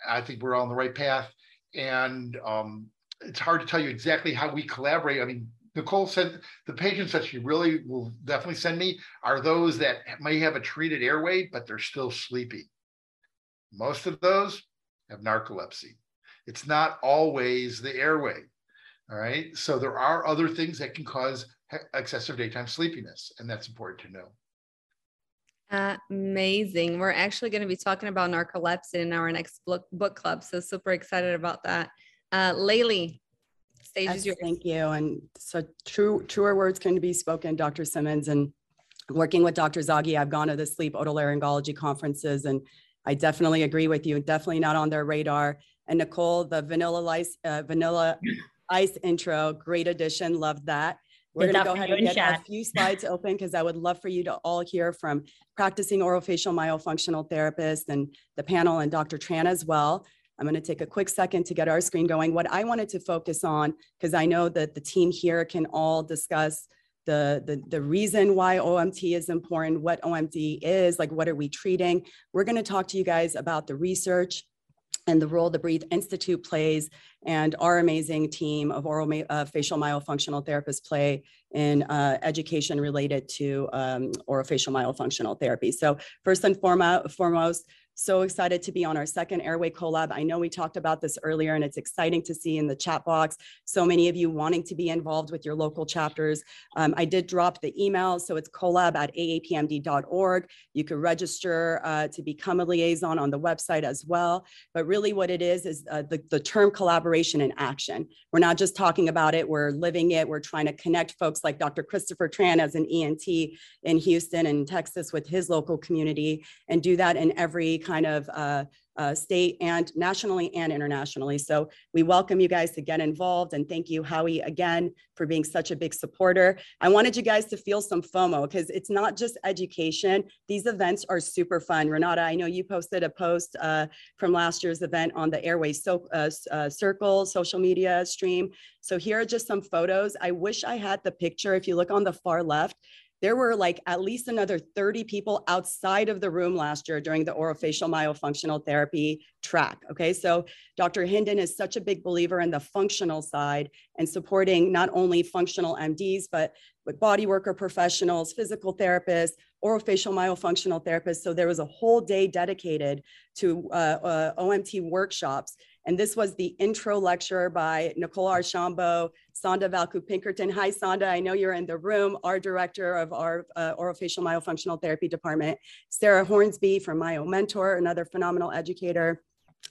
I think we're on the right path. And um, it's hard to tell you exactly how we collaborate. I mean, Nicole said the patients that she really will definitely send me are those that may have a treated airway, but they're still sleepy. Most of those have narcolepsy. It's not always the airway, all right? So there are other things that can cause excessive daytime sleepiness, and that's important to know. Uh, amazing. We're actually going to be talking about narcolepsy in our next book, book club, so super excited about that. Uh, Laylee, stage Yes, is yours. thank you. And so true, truer words can be spoken, Doctor Simmons. And working with Doctor Zaghi, I've gone to the sleep otolaryngology conferences, and I definitely agree with you. Definitely not on their radar. And Nicole, the vanilla ice, uh, vanilla ice intro, great addition. Loved that. We're going to go ahead and get a few slides open because I would love for you to all hear from practicing orofacial myofunctional therapists and the panel and Doctor Tran as well. I'm going to take a quick second to get our screen going. What I wanted to focus on, because I know that the team here can all discuss the, the, the reason why O M T is important, what O M T is, like what are we treating. We're going to talk to you guys about the research and the role the Breathe Institute plays and our amazing team of oral uh, facial myofunctional therapists play in uh, education related to um, orofacial myofunctional therapy. So first and foremost, foremost, so excited to be on our second Airway collab. I know we talked about this earlier, and it's exciting to see in the chat box so many of you wanting to be involved with your local chapters. Um, I did drop the email, so it's collab at A A P M D dot org. You can register uh, to become a liaison on the website as well. But really what it is, is uh, the, the term collaboration in action. We're not just talking about it, we're living it. We're trying to connect folks like Doctor Christopher Tran as an E N T in Houston and Texas with his local community, and do that in every kind of uh, uh, state and nationally and internationally. So we welcome you guys to get involved, and thank you, Howie, again, for being such a big supporter. I wanted you guys to feel some FOMO because it's not just education. These events are super fun. Renata, I know you posted a post uh, from last year's event on the Airway so, uh, uh, Circle social media stream. So here are just some photos. I wish I had the picture. If you look on the far left, there were like at least another thirty people outside of the room last year during the orofacial myofunctional therapy track. Okay, so Doctor Hinden is such a big believer in the functional side and supporting not only functional M Ds, but, but body worker professionals, physical therapists, orofacial myofunctional therapists. So there was a whole day dedicated to uh, uh, O M T workshops. And this was the intro lecture by Nicole Archambault, Sonda Valku-Pinkerton. Hi, Sonda, I know you're in the room, our director of our uh, orofacial myofunctional therapy department. Sarah Hornsby from Myo Mentor, another phenomenal educator.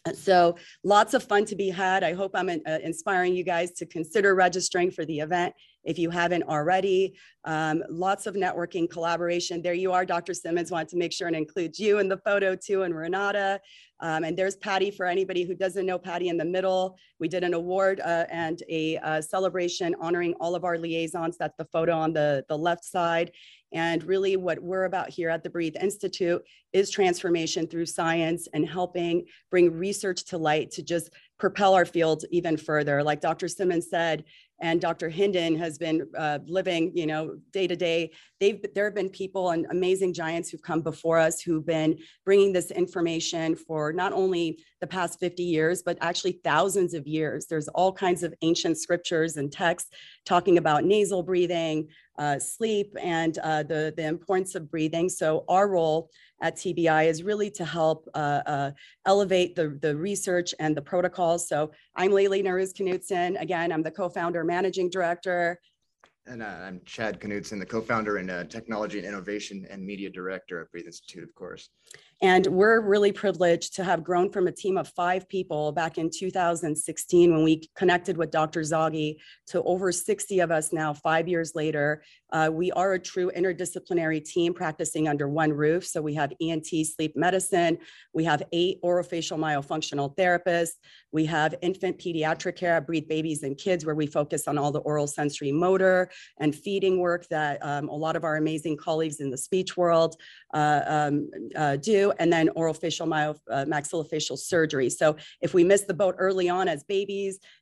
So lots of fun to be had. I hope I'm uh, inspiring you guys to consider registering for the event if you haven't already. Um, lots of networking, collaboration. There you are, Doctor Simmons. Wanted to make sure and include you in the photo too, and Renata. Um, and there's Patty for anybody who doesn't know Patty in the middle. We did an award uh, and a uh, celebration honoring all of our liaisons. That's the photo on the, the left side. And really what we're about here at the Breathe Institute is transformation through science and helping bring research to light to just propel our field even further. Like Doctor Simmons said, and Doctor Hinden has been uh, living, you know, day to day. They've, there have been people and amazing giants who've come before us who've been bringing this information for not only the past fifty years, but actually thousands of years. There's all kinds of ancient scriptures and texts talking about nasal breathing, uh, sleep, and uh, the, the importance of breathing. So our role at T B I is really to help uh, uh, elevate the, the research and the protocols. So I'm Laylee Naruz-Knudsen. Again, I'm the co-founder, managing director. And uh, I'm Chad Knudsen, the co-founder and uh, technology and innovation and media director at Breathe Institute, of course. And we're really privileged to have grown from a team of five people back in two thousand sixteen when we connected with Doctor Zaghi to over sixty of us now, five years later. Uh, we are a true interdisciplinary team practicing under one roof. So we have E N T sleep medicine, we have eight orofacial myofunctional therapists, we have infant pediatric care at Breathe Babies and Kids, where we focus on all the oral sensory motor and feeding work that um, a lot of our amazing colleagues in the speech world uh, um, uh, do. And then orofacial myo, uh, maxillofacial surgery. So if we missed the boat early on as babies,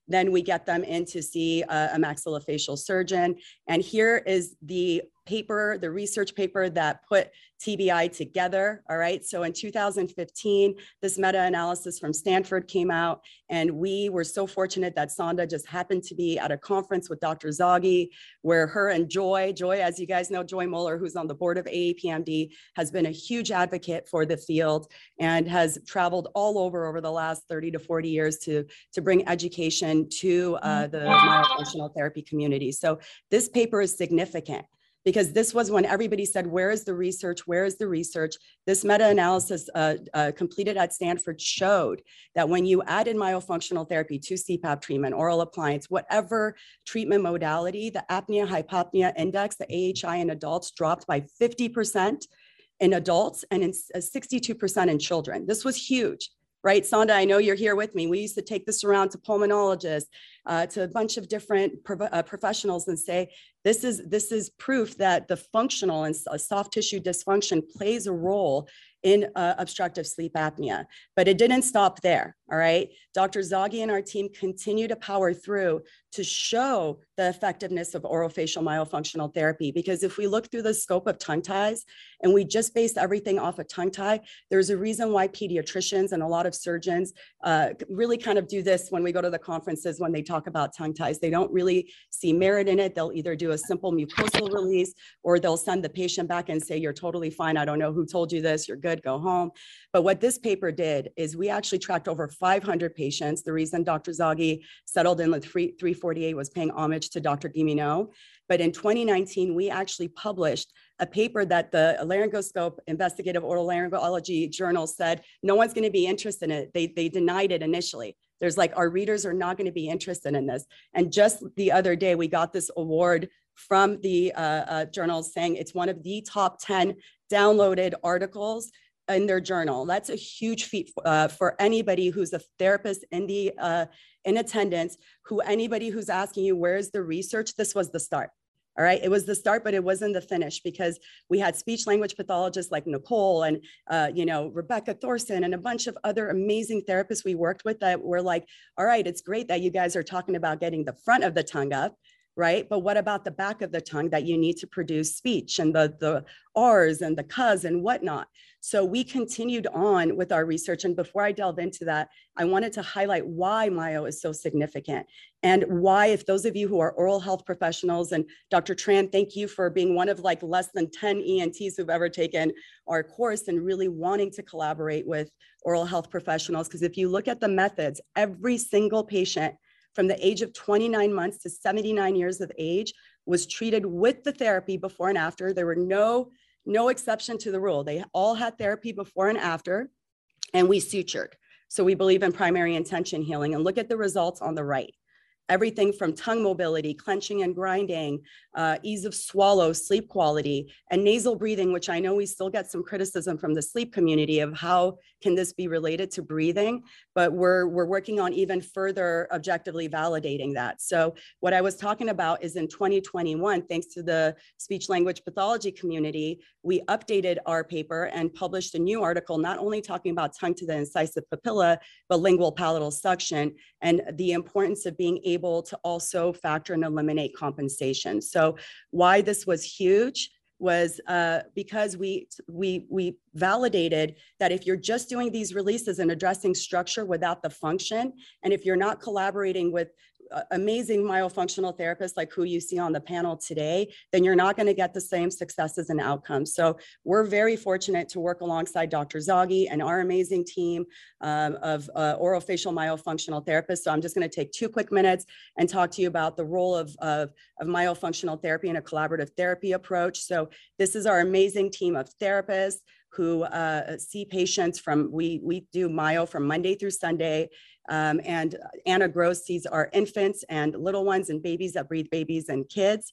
Then we get them in to see a, a maxillofacial surgeon. And here is the paper, the research paper that put T B I together, all right? So in two thousand fifteen, this meta-analysis from Stanford came out, and we were so fortunate that Sonda just happened to be at a conference with Doctor Zaghi, where her and Joy, Joy, as you guys know, Joy Moeller, who's on the board of A A P M D, has been a huge advocate for the field and has traveled all over over the last thirty to forty years to, to bring education to uh, the myofunctional therapy community. So this paper is significant, because this was when everybody said, where is the research? Where is the research? This meta-analysis uh, uh, completed at Stanford showed that when you added myofunctional therapy to C PAP treatment, oral appliance, whatever treatment modality, the apnea-hypopnea index, the A H I in adults dropped by fifty percent in adults and in sixty-two percent in children. This was huge. Right, Sonda, I know you're here with me. We used to take this around to pulmonologists, uh, to a bunch of different pro uh, professionals and say, this is, this is proof that the functional and uh, soft tissue dysfunction plays a role in uh, obstructive sleep apnea. But it didn't stop there, all right? Doctor Zaghi and our team continue to power through to show the effectiveness of orofacial myofunctional therapy, because if we look through the scope of tongue ties and we just base everything off of tongue tie, there's a reason why pediatricians and a lot of surgeons uh, really kind of do this when we go to the conferences when they talk about tongue ties. They don't really see merit in it. They'll either do a simple mucosal release, or they'll send the patient back and say, you're totally fine. I don't know who told you this. You're good, go home. But what this paper did is we actually tracked over five hundred patients. The reason Doctor Zaghi settled in with three forty-eight was paying homage to Doctor Guilleminault. But in twenty nineteen, we actually published a paper that the Laryngoscope Investigative Otolaryngology Journal said, no one's going to be interested in it. They, they denied it initially. There's like, our readers are not going to be interested in this. And just the other day, we got this award from the uh, uh, journal saying it's one of the top ten downloaded articles in their journal. That's a huge feat uh, for anybody who's a therapist in the uh, in attendance, who anybody who's asking you, where's the research? This was the start. All right, it was the start, but it wasn't the finish, because we had speech language pathologists like Nicole and, uh, you know, Rebecca Thorson and a bunch of other amazing therapists we worked with that were like, all right, it's great that you guys are talking about getting the front of the tongue up, right? But what about the back of the tongue that you need to produce speech and the, the R's and the K's and whatnot? So we continued on with our research. And before I delve into that, I wanted to highlight why myo is so significant, and why, if those of you who are oral health professionals, and Doctor Tran, thank you for being one of like less than ten E N Ts who've ever taken our course and really wanting to collaborate with oral health professionals. Because if you look at the methods, every single patient from the age of twenty-nine months to seventy-nine years of age was treated with the therapy before and after. There were no No exception to the rule. They all had therapy before and after, and we sutured. So we believe in primary intention healing. And look at the results on the right. Everything from tongue mobility, clenching and grinding, uh, ease of swallow, sleep quality, and nasal breathing, which I know we still get some criticism from the sleep community of how can this be related to breathing, but we're, we're working on even further objectively validating that. So what I was talking about is in twenty twenty-one, thanks to the speech language pathology community, we updated our paper and published a new article, not only talking about tongue to the incisive papilla, but lingual palatal suction, and the importance of being able to also factor and eliminate compensation. So why this was huge was uh, because we, we, we validated that if you're just doing these releases and addressing structure without the function, and if you're not collaborating with uh, amazing myofunctional therapists like who you see on the panel today, then you're not going to get the same successes and outcomes. So we're very fortunate to work alongside Doctor Zaghi and our amazing team um, of uh, orofacial myofunctional therapists. So I'm just going to take two quick minutes and talk to you about the role of, of, of myofunctional therapy in a collaborative therapy approach. So this is our amazing team of therapists who uh, see patients from, we, we do myo from Monday through Sunday. Um, and Anna Gross sees our infants and little ones and babies that breathe babies and kids.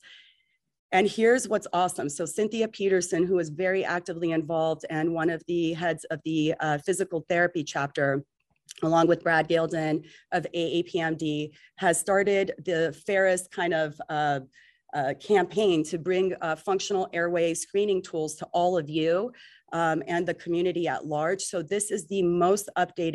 And here's what's awesome. So Cynthia Peterson, who is very actively involved and one of the heads of the uh, physical therapy chapter, along with Brad Gilden of A A P M D, has started the Ferris kind of uh, uh, campaign to bring uh, functional airway screening tools to all of you um, and the community at large. So this is the most updated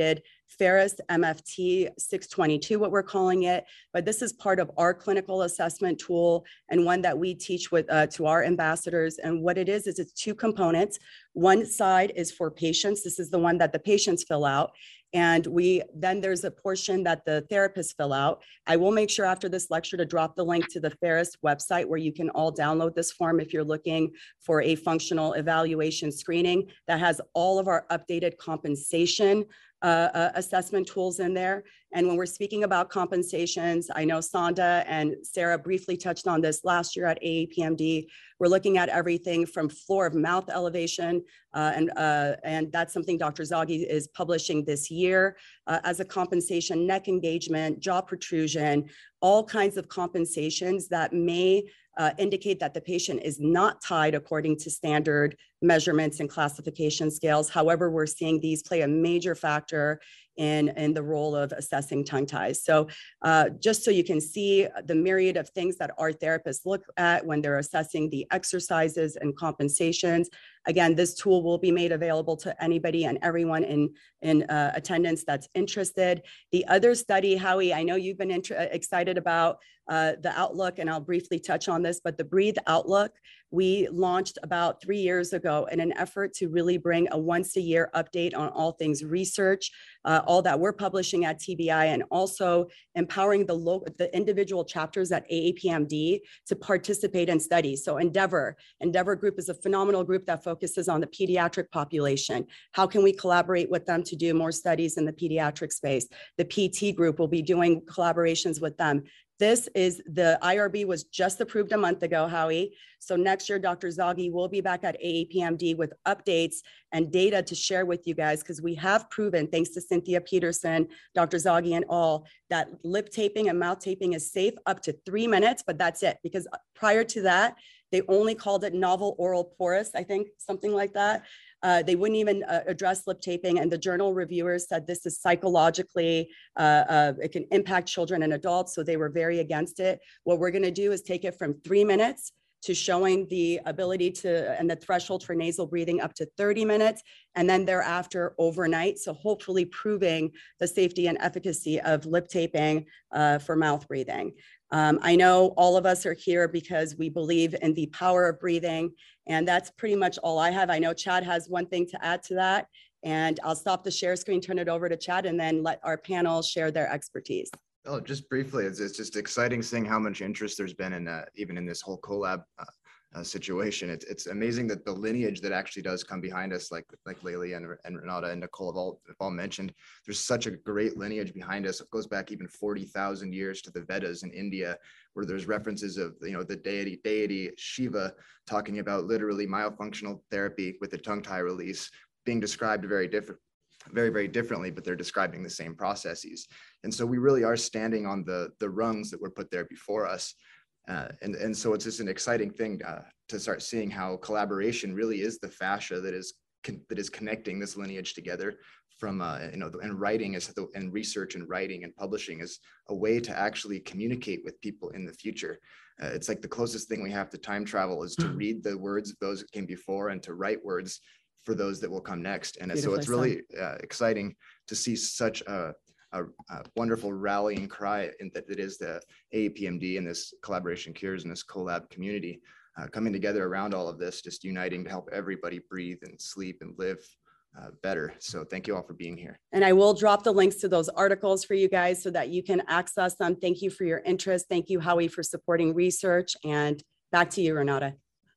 Ferris M F T six twenty-two, what we're calling it. But this is part of our clinical assessment tool and one that we teach with uh, to our ambassadors. And what it is, is it's two components. One side is for patients. This is the one that the patients fill out. And we then there's a portion that the therapists fill out. I will make sure after this lecture to drop the link to the Ferris website where you can all download this form if you're looking for a functional evaluation screening that has all of our updated compensation Uh, uh, assessment tools in there. And when we're speaking about compensations, I know Sonda and Sarah briefly touched on this last year at A A P M D. We're looking at everything from floor of mouth elevation, uh, and, uh, and that's something Doctor Zaghi is publishing this year uh, as a compensation, neck engagement, jaw protrusion, all kinds of compensations that may uh, indicate that the patient is not tied according to standard measurements and classification scales. However, we're seeing these play a major factor in, in the role of assessing tongue ties. So uh, just so you can see the myriad of things that our therapists look at when they're assessing the exercises and compensations. Again, this tool will be made available to anybody and everyone in, in uh, attendance that's interested. The other study, Howie, I know you've been excited about uh, the Outlook, and I'll briefly touch on this, but the Breathe Outlook, we launched about three years ago in an effort to really bring a once a year update on all things research, uh, all that we're publishing at T B I, and also empowering the local, the individual chapters at A A P M D to participate in studies. So Endeavor, Endeavor Group is a phenomenal group that focuses on the pediatric population. How can we collaborate with them to do more studies in the pediatric space? The P T group will be doing collaborations with them. This is the I R B was just approved a month ago, Howie. So next year, Doctor Zaghi will be back at A A P M D with updates and data to share with you guys, because we have proven, thanks to Cynthia Peterson, Doctor Zaghi and all, that lip taping and mouth taping is safe up to three minutes, but that's it. Because prior to that, they only called it novel oral porous, I think, something like that. Uh, they wouldn't even uh, address lip taping, and the journal reviewers said this is psychologically, uh, uh, it can impact children and adults, so they were very against it. What we're gonna do is take it from three minutes to showing the ability to, and the threshold for nasal breathing up to thirty minutes, and then thereafter overnight. So hopefully proving the safety and efficacy of lip taping uh, for mouth breathing. Um, I know all of us are here because we believe in the power of breathing, and that's pretty much all I have. I know Chad has one thing to add to that, and I'll stop the share screen, turn it over to Chad, and then let our panel share their expertise. Oh, just briefly, it's, it's just exciting seeing how much interest there's been in uh, even in this whole collab uh, uh, situation. It's, it's amazing that the lineage that actually does come behind us, like like Layli and, and Renata and Nicole have all, have all mentioned, there's such a great lineage behind us. It goes back even forty thousand years to the Vedas in India, where there's references of, you know, the deity, deity Shiva talking about literally myofunctional therapy with the tongue tie release being described very different. very, very differently, but they're describing the same processes. And so we really are standing on the, the rungs that were put there before us. Uh, and, and so it's just an exciting thing uh, to start seeing how collaboration really is the fascia that is con- that is connecting this lineage together from, uh, you know, and writing is the, and research and writing and publishing is a way to actually communicate with people in the future. Uh, it's like the closest thing we have to time travel is to read the words of those that came before and to write words for those that will come next. And so it's really uh, exciting to see such a, a, a wonderful rallying cry in that it is the A A P M D and this Collaboration Cures and this collab community uh, coming together around all of this, just uniting to help everybody breathe and sleep and live uh, better. So thank you all for being here. And I will drop the links to those articles for you guys so that you can access them. Thank you for your interest. Thank you, Howie, for supporting research. And back to you, Renata.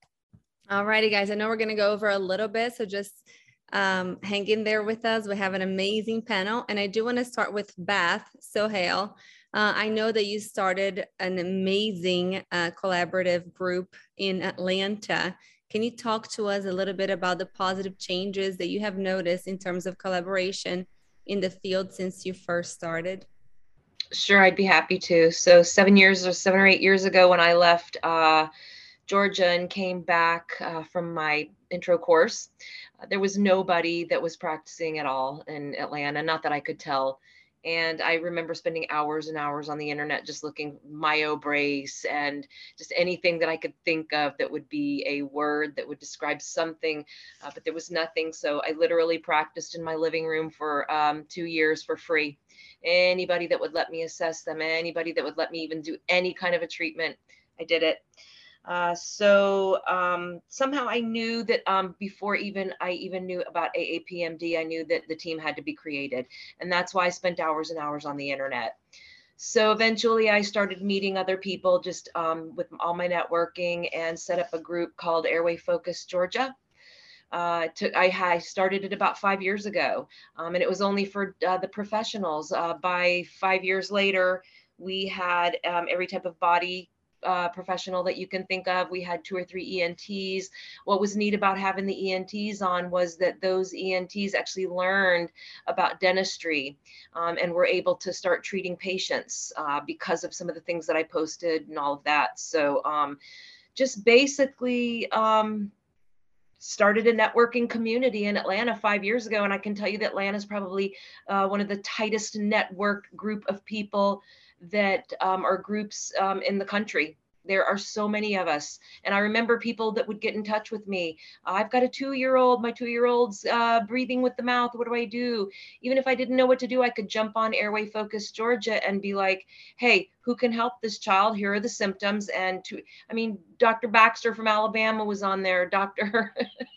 All righty, guys. I know we're going to go over a little bit, so just um, hang in there with us. We have an amazing panel, and I do want to start with Beth Sohail. Uh, I know that you started an amazing uh, collaborative group in Atlanta. Can you talk to us a little bit about the positive changes that you have noticed in terms of collaboration in the field since you first started? Sure, I'd be happy to. So seven years or seven or eight years ago when I left uh, Georgia and came back uh, from my intro course, uh, there was nobody that was practicing at all in Atlanta, not that I could tell And I remember spending hours and hours on the internet just looking myobrace and just anything that I could think of that would be a word that would describe something, uh, but there was nothing. So I literally practiced in my living room for um, two years for free. Anybody that would let me assess them, anybody that would let me even do any kind of a treatment, I did it. Uh, so um, somehow I knew that um, before even I even knew about A A P M D, I knew that the team had to be created. And that's why I spent hours and hours on the internet. So eventually I started meeting other people just um, with all my networking and set up a group called Airway Focus Georgia. Uh, to, I, I started it about five years ago, um, and it was only for uh, the professionals. Uh, by five years later, we had um, every type of body Uh, professional that you can think of. We had two or three E N Ts. What was neat about having the E N Ts on was that those E N Ts actually learned about dentistry um, and were able to start treating patients uh, because of some of the things that I posted and all of that. So um, just basically um, started a networking community in Atlanta five years ago. And I can tell you that Atlanta is probably uh, one of the tightest network group of people that um, are groups um, in the country. There are so many of us. And I remember people that would get in touch with me. I've got a two-year-old, my two-year-old's uh, breathing with the mouth. What do I do? Even if I didn't know what to do, I could jump on Airway Focus Georgia and be like, hey, who can help this child? Here are the symptoms. And to, I mean, Doctor Baxter from Alabama was on there. Doctor,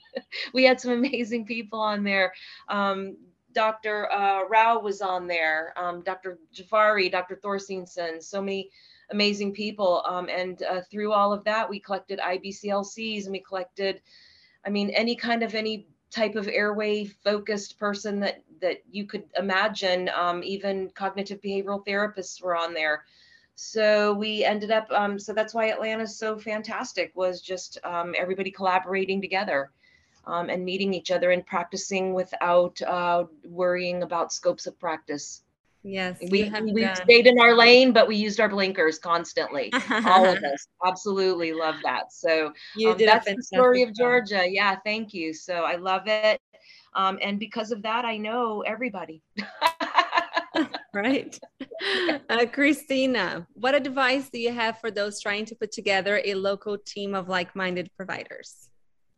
we had some amazing people on there. Um, Doctor Uh, Rao was on there, um, Doctor Jafari, Doctor Thorsteinson, so many amazing people. Um, and uh, through all of that, we collected I B C L Cs and we collected, I mean, any kind of any type of airway focused person that, that you could imagine. Um, even cognitive behavioral therapists were on there. So we ended up, um, so that's why Atlanta's so fantastic, was just um, everybody collaborating together. Um, and meeting each other and practicing without uh, worrying about scopes of practice. Yes, we we done. stayed in our lane, but we used our blinkers constantly. All of us absolutely love that. So um, that's the story of Georgia. Job. Yeah, thank you. So I love it, um, and because of that, I know everybody. Right. Uh, Christina, what advice do you have for those trying to put together a local team of like-minded providers?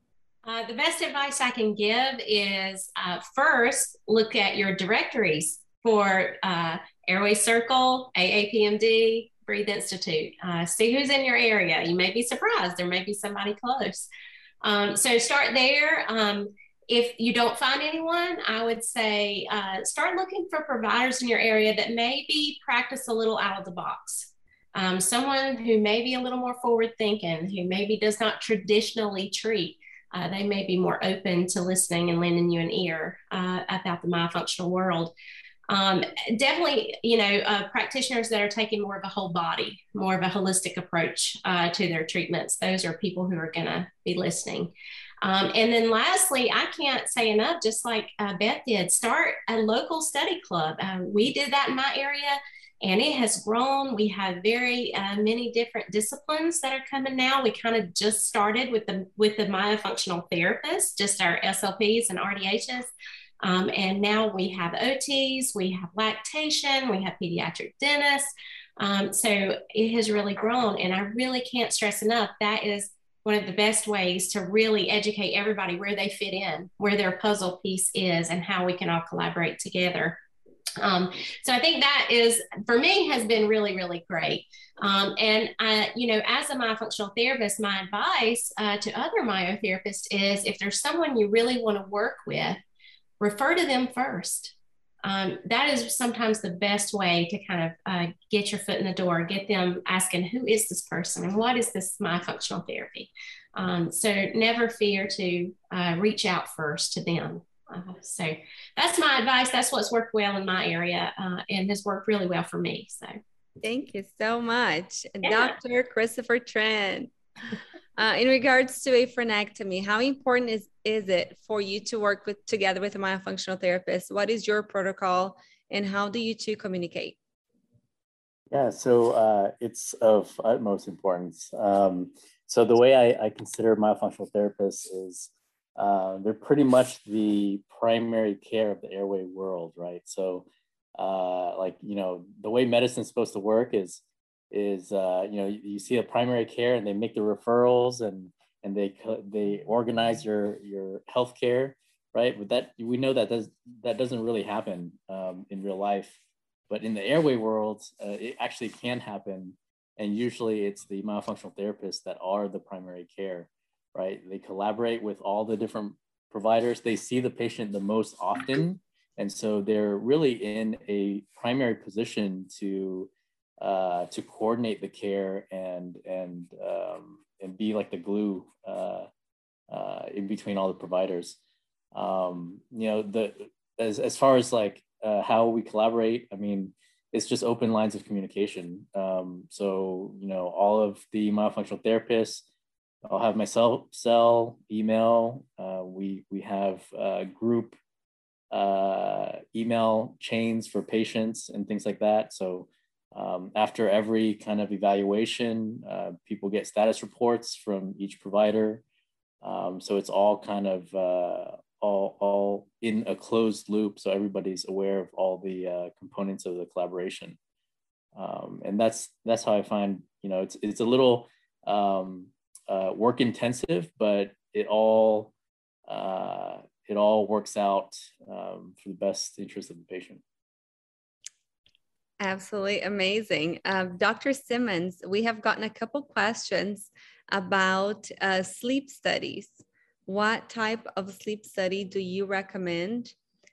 Uh, the best advice I can give is uh, first, look at your directories for uh, Airway Circle, A A P M D, Breathe Institute. Uh, see who's in your area. You may be surprised. There may be somebody close. Um, so start there. Um, if you don't find anyone, I would say uh, start looking for providers in your area that maybe practice a little out of the box. Um, someone who may be a little more forward thinking, who maybe does not traditionally treat. Uh, they may be more open to listening and lending you an ear uh, about the myofunctional world. Um, definitely, you know, uh, practitioners that are taking more of a whole body, more of a holistic approach uh, to their treatments. Those are people who are going to be listening. Um, and then lastly, I can't say enough, just like uh, Beth did, start a local study club. Uh, we did that in my area. And it has grown. We have very uh, many different disciplines that are coming now. We kind of just started with the with the myofunctional therapists, just our S L Ps and R D Hs. Um, and now we have O Ts, we have lactation, we have pediatric dentists. Um, so it has really grown. And I really can't stress enough, that is one of the best ways to really educate everybody where they fit in, where their puzzle piece is, and how we can all collaborate together. Um, so I think that is, for me, has been really, really great. Um, and, I, you know, as a myofunctional therapist, my advice uh, to other myotherapists is if there's someone you really want to work with, refer to them first. Um, that is sometimes the best way to kind of uh, get your foot in the door, get them asking, who is this person and what is this myofunctional therapy? Um, so never fear to uh, reach out first to them. Uh, so that's my advice. That's what's worked well in my area uh, and has worked really well for me. So thank you so much. Yeah. Doctor Christopher Trent, uh, in regards to a frenectomy, how important is, is it for you to work with together with a myofunctional therapist? What is your protocol and how do you two communicate? Yeah, so uh, it's of utmost importance. Um, so the way I, I consider myofunctional therapists is Uh, they're pretty much the primary care of the airway world, right? So uh, like, you know, the way medicine is supposed to work is, is uh, you know, you, you see a primary care and they make the referrals and and they they organize your your healthcare, right? But that we know that does that doesn't really happen um, in real life, but in the airway world, uh, it actually can happen, and usually it's the myofunctional therapists that are the primary care, right? They collaborate with all the different providers. They see the patient the most often, and so they're really in a primary position to uh, to coordinate the care and and um, and be like the glue uh, uh, in between all the providers. Um, you know, the as as far as like uh, how we collaborate, I mean, it's just open lines of communication. Um, so you know, all of the myofunctional therapists, I'll have my cell, cell email. Uh, we we have uh, group uh, email chains for patients and things like that. So um, after every kind of evaluation, uh, people get status reports from each provider. Um, so it's all kind of uh, all all in a closed loop, so everybody's aware of all the uh, components of the collaboration. Um, and that's that's how I find, you know, it's it's a little um, uh, work intensive, but it all uh, it all works out um, for the best interest of the patient. Absolutely amazing. Um, Doctor Simmons, we have gotten a couple questions about uh, sleep studies. What type of sleep study do you recommend?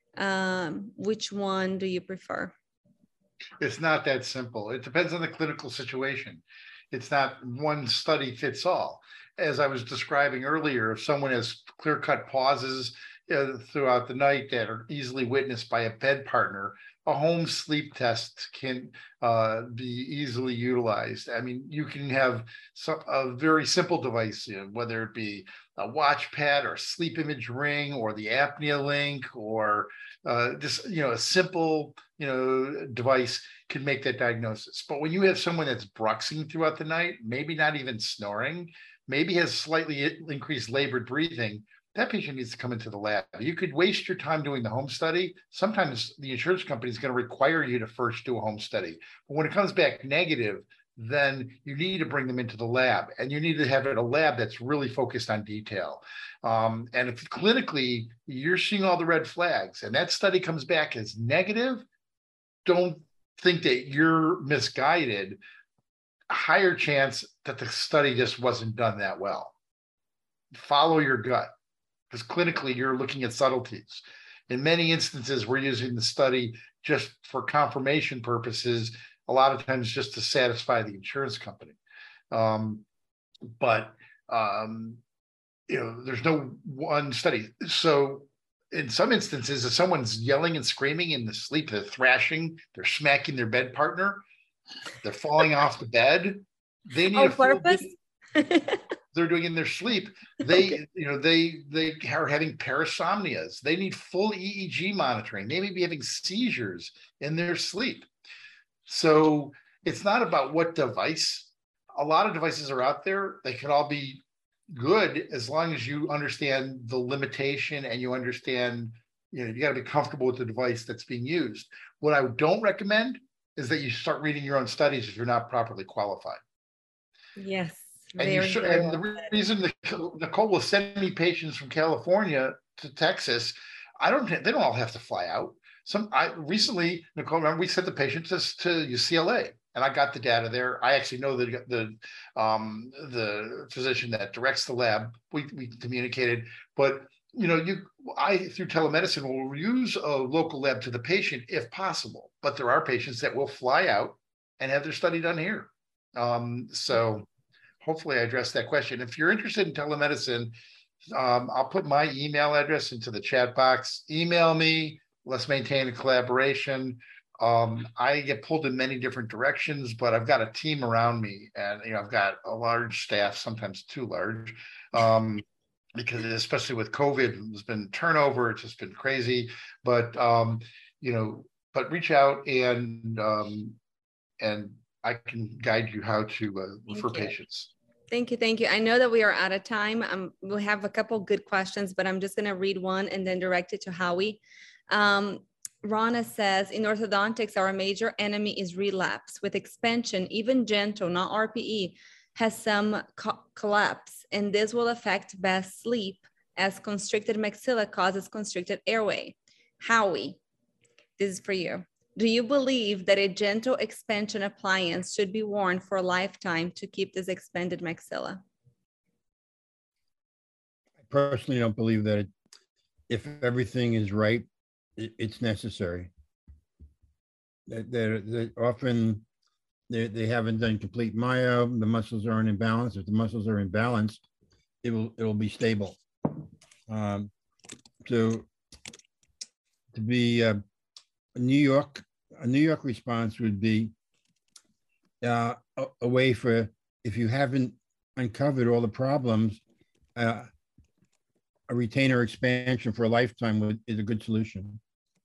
Um, which one do you prefer? It's not that simple. It depends on the clinical situation. It's not one study fits all. As I was describing earlier, if someone has clear-cut pauses uh, throughout the night that are easily witnessed by a bed partner, a home sleep test can uh, be easily utilized. I mean, you can have some, a very simple device, you know, whether it be a watch pad or a sleep image ring or the apnea link or uh, just, you know, a simple, you know, device can make that diagnosis. But when you have someone that's bruxing throughout the night, maybe not even snoring, maybe has slightly increased labored breathing, that patient needs to come into the lab. You could waste your time doing the home study. Sometimes the insurance company is going to require you to first do a home study. But when it comes back negative, then you need to bring them into the lab, and you need to have a lab that's really focused on detail. Um, and if clinically you're seeing all the red flags and that study comes back as negative, don't think that you're misguided. A higher chance that the study just wasn't done that well. Follow your gut, because clinically you're looking at subtleties. In many instances, we're using the study just for confirmation purposes, a lot of times just to satisfy the insurance company. Um, but, um, you know, there's no one study. So in some instances, if someone's yelling and screaming in the sleep, they're thrashing, they're smacking their bed partner, they're falling off the bed, they need On a full purpose? they're doing in their sleep. They, okay. you know, they they are having parasomnias. They need full E E G monitoring. They may be having seizures in their sleep. So it's not about what device. A lot of devices are out there. They can all be good as long as you understand the limitation and you understand, you know, you got to be comfortable with the device that's being used. What I don't recommend is that you start reading your own studies if you're not properly qualified. Yes. And, you should, and the re- reason that Nicole will send me patients from California to Texas, I don't. They don't all have to fly out. Some I recently, Nicole, remember we sent the patients to, to U C L A, and I got the data there. I actually know the the um, the physician that directs the lab. We we communicated, but you know, you I through telemedicine will use a local lab to the patient if possible. But there are patients that will fly out and have their study done here. Um, so. Hopefully I addressed that question. If you're interested in telemedicine, um, I'll put my email address into the chat box. Email me. Let's maintain a collaboration. Um, I get pulled in many different directions, but I've got a team around me, and you know I've got a large staff, sometimes too large, um, because especially with COVID, there's been turnover. It's just been crazy. But um, you know, but reach out and um, and I can guide you how to uh, refer patients. Thank you. Thank you. I know that we are out of time. Um, we have a couple good questions, but I'm just going to read one and then direct it to Howie. Um, Rana says, in orthodontics, our major enemy is relapse. With expansion, even gentle, not R P E, has some co collapse, and this will affect best sleep as constricted maxilla causes constricted airway. Howie, this is for you. Do you believe that a gentle expansion appliance should be worn for a lifetime to keep this expanded maxilla? I personally don't believe that it, if everything is right, it, it's necessary. That they're, they're often they, they haven't done complete myo. The muscles are in balance. If the muscles are in balance, it will it will be stable. Um, so to be uh, New York, a New York response would be uh, a, a way for, if you haven't uncovered all the problems, uh, a retainer expansion for a lifetime would, is a good solution.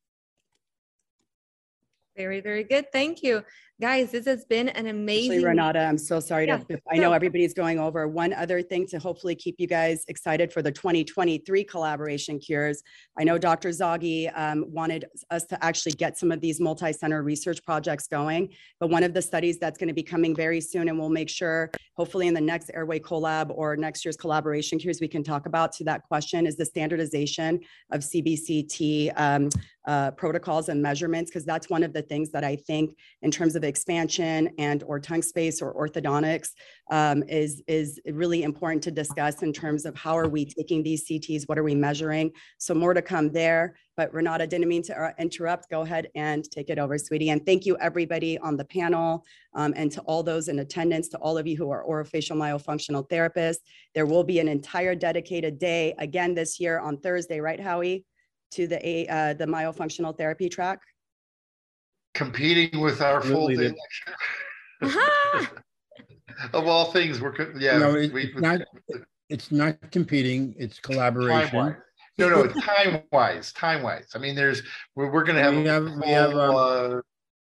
Very, very good. Thank you. Guys, this has been an amazing. Actually, Renata, I'm so sorry Yeah, to, I know everybody's going over. One other thing to hopefully keep you guys excited for the twenty twenty-three collaboration cures. I know Doctor Zaghi um, wanted us to actually get some of these multi-center research projects going, but one of the studies that's going to be coming very soon, and we'll make sure hopefully in the next Airway Collab or next year's collaboration cures we can talk about to that question, is the standardization of C B C T um, uh, protocols and measurements, because that's one of the things that I think in terms of expansion and or tongue space or orthodontics um, is, is really important to discuss in terms of how are we taking these C Ts, what are we measuring? So more to come there, but Renata, didn't mean to interrupt. Go ahead and take it over, sweetie. And thank you everybody on the panel um, and to all those in attendance, to all of you who are orofacial myofunctional therapists. There will be an entire dedicated day again this year on Thursday, right, Howie, to the, uh, the myofunctional therapy track? Competing with our full day lecture. Of all things, we're, yeah. No, it, we, it's, not, it's not competing, it's collaboration. Time-wise. No, no, time-wise, time-wise. I mean, there's, we're, we're going to have, we have, whole, we have um, uh,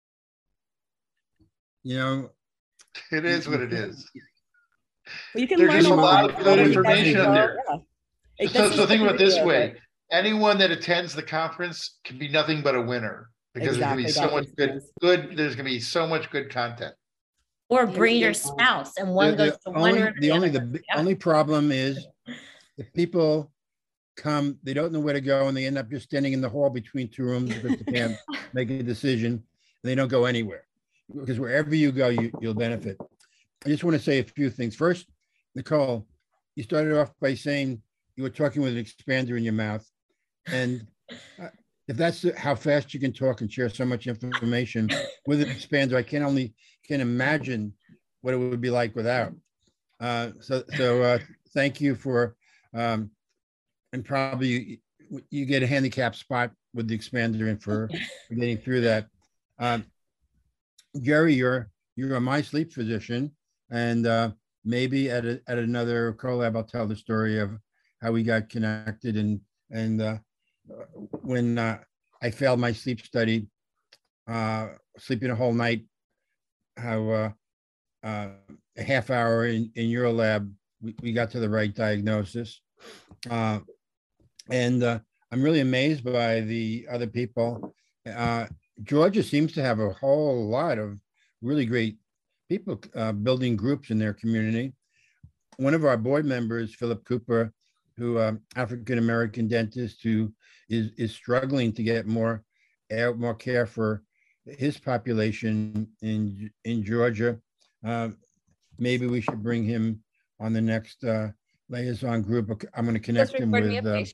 you know. It is what it is. Well, you can There's learn just a lot, lot of good information in there. Yeah. So, so think about it this way. Anyone that attends the conference can be nothing but a winner, because Exactly, there's going to be so much good, Simmons. good, there's going to be so much good content. Or bring your spouse and one The, goes the to one only, or the the only, other. the Yeah. only problem is if people come, they don't know where to go, and they end up just standing in the hall between two rooms because they can't make a decision, and they don't go anywhere. Because wherever you go, you, you'll benefit. I just want to say a few things. First, Nicole, you started off by saying you were talking with an expander in your mouth. And uh, if that's how fast you can talk and share so much information with an expander, I can only can imagine what it would be like without. Uh, so so uh, thank you for, um, and probably you, you get a handicap spot with the expander and for, for getting through that. Um, Jerry, you're you're my sleep physician, and uh, maybe at a, at another collab, I'll tell the story of how we got connected and and uh, when uh, I failed my sleep study, uh, sleeping a whole night, how uh, uh, a half hour in, in your lab, we, we got to the right diagnosis. Uh, and uh, I'm really amazed by the other people. Uh, Georgia seems to have a whole lot of really great people uh, building groups in their community. One of our board members, Philip Cooper, who um, African-American dentist who is, is struggling to get more, more care for his population in, in Georgia. Uh, maybe we should bring him on the next uh, liaison group. I'm going to connect him with, uh,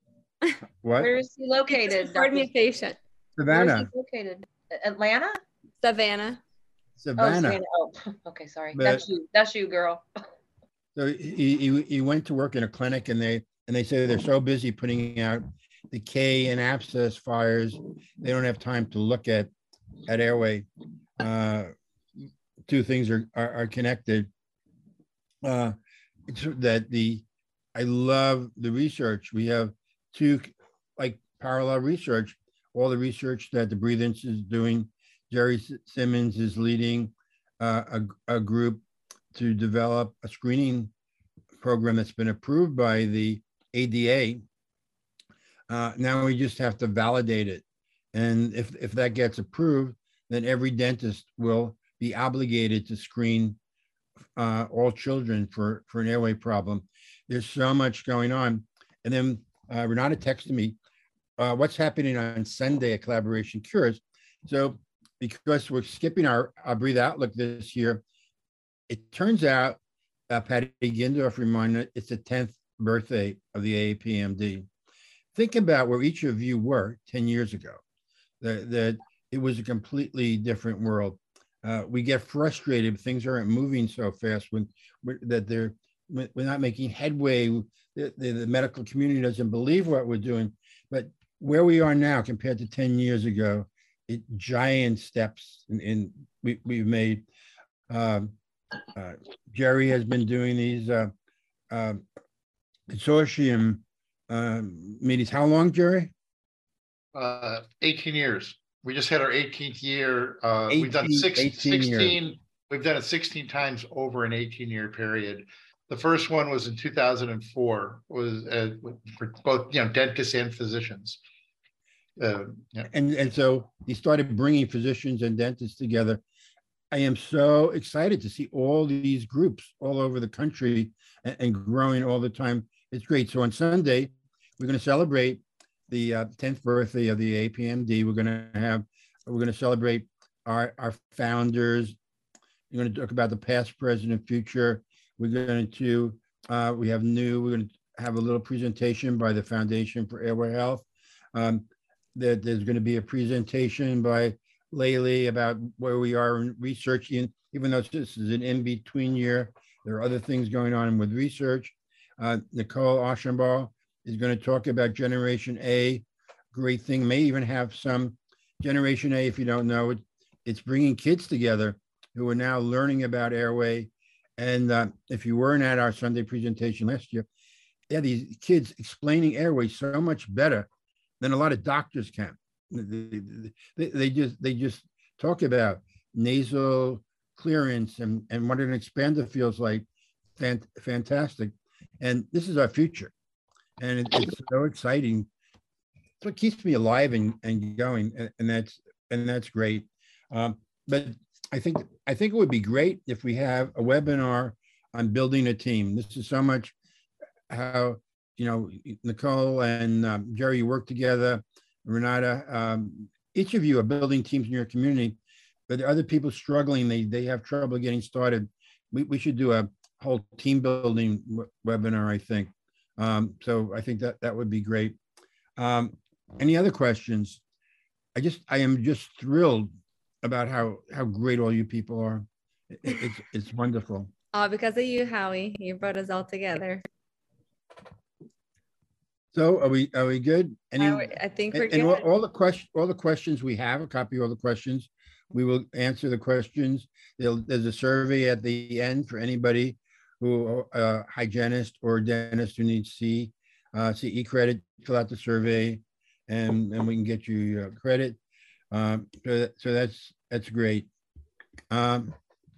what? Where is he located? Referred me a patient. Where is he Savannah, located? Atlanta? Savannah. Oh, Savannah. Savannah. Oh, okay, sorry. But- That's you. That's you, girl. So he, he, he went to work in a clinic, and they and they say they're so busy putting out decay and abscess fires, they don't have time to look at at airway. Uh, two things are are, are connected. Uh, it's that the I love the research. We have two like parallel research. All the research that the Breathe Institute is doing. Jerry Simmons is leading uh, a, a group to develop a screening program that's been approved by the A D A. Uh, now we just have to validate it. And if, if that gets approved, then every dentist will be obligated to screen uh, all children for, for an airway problem. There's so much going on. And then uh, Renata texted me, uh, what's happening on Sunday at Collaboration Cures. So because we're skipping our, our Breathe Outlook this year, it turns out, uh, Patty Gindorf reminded, it's the tenth birthday of the A A P M D. Think about where each of you were ten years ago. That, that it was a completely different world. Uh, we get frustrated, things aren't moving so fast when, when that they're we're not making headway. The, the, the medical community doesn't believe what we're doing, but where we are now compared to ten years ago, it giant steps in, in we, we've made. Um, uh, Jerry has been doing these uh, uh, consortium uh, meetings. How long, Jerry? Uh, eighteen years. We just had our eighteenth year. Uh, eighteen, we've done six, eighteen sixteen. years. We've done it sixteen times over an eighteen year period. The first one was in two thousand four. Was uh, for both you know dentists and physicians. Uh, yeah. And and so he started bringing physicians and dentists together. I am so excited to see all these groups all over the country and, and growing all the time. It's great. So on Sunday, we're going to celebrate the uh, tenth birthday of the A P M D. We're going to have, we're going to celebrate our, our founders. We're going to talk about the past, present, and future. We're going to, uh, we have new, we're going to have a little presentation by the Foundation for Airway Health. Um, there, there's going to be a presentation by Laylee about where we are in researching, even though this is an in-between year, there are other things going on with research. Uh, Nicole Oschenbaugh is going to talk about Generation A. Great thing, may even have some Generation A, if you don't know it, it's bringing kids together who are now learning about airway. And uh, if you weren't at our Sunday presentation last year, yeah, these kids explaining airway so much better than a lot of doctors can. They, they, they just they just talk about nasal clearance and, and what an expander feels like. Fant fantastic. And this is our future. And it, it's so exciting. It's what keeps me alive and, and going. And, and that's and that's great. Um, but I think I think it would be great if we have a webinar on building a team. This is so much how, you know, Nicole and um, Jerry work together. Renata, um, each of you are building teams in your community, but there are other people struggling. They they have trouble getting started. We, we should do a whole team building webinar, I think. Um, so I think that that would be great. Um, any other questions? I just, I am just thrilled about how, how great all you people are. It, it's, it's wonderful. All because of you, Howie. You brought us all together. So are we, are we good? Any, I, I think we're and, good. and all, all the questions, all the questions we have, a copy of all the questions. We will answer the questions. There'll, there's a survey at the end for anybody who, uh, hygienist or dentist who needs C, uh, C E credit, fill out the survey, and, and we can get you uh, credit. Um, so, that, so that's, that's great. Um,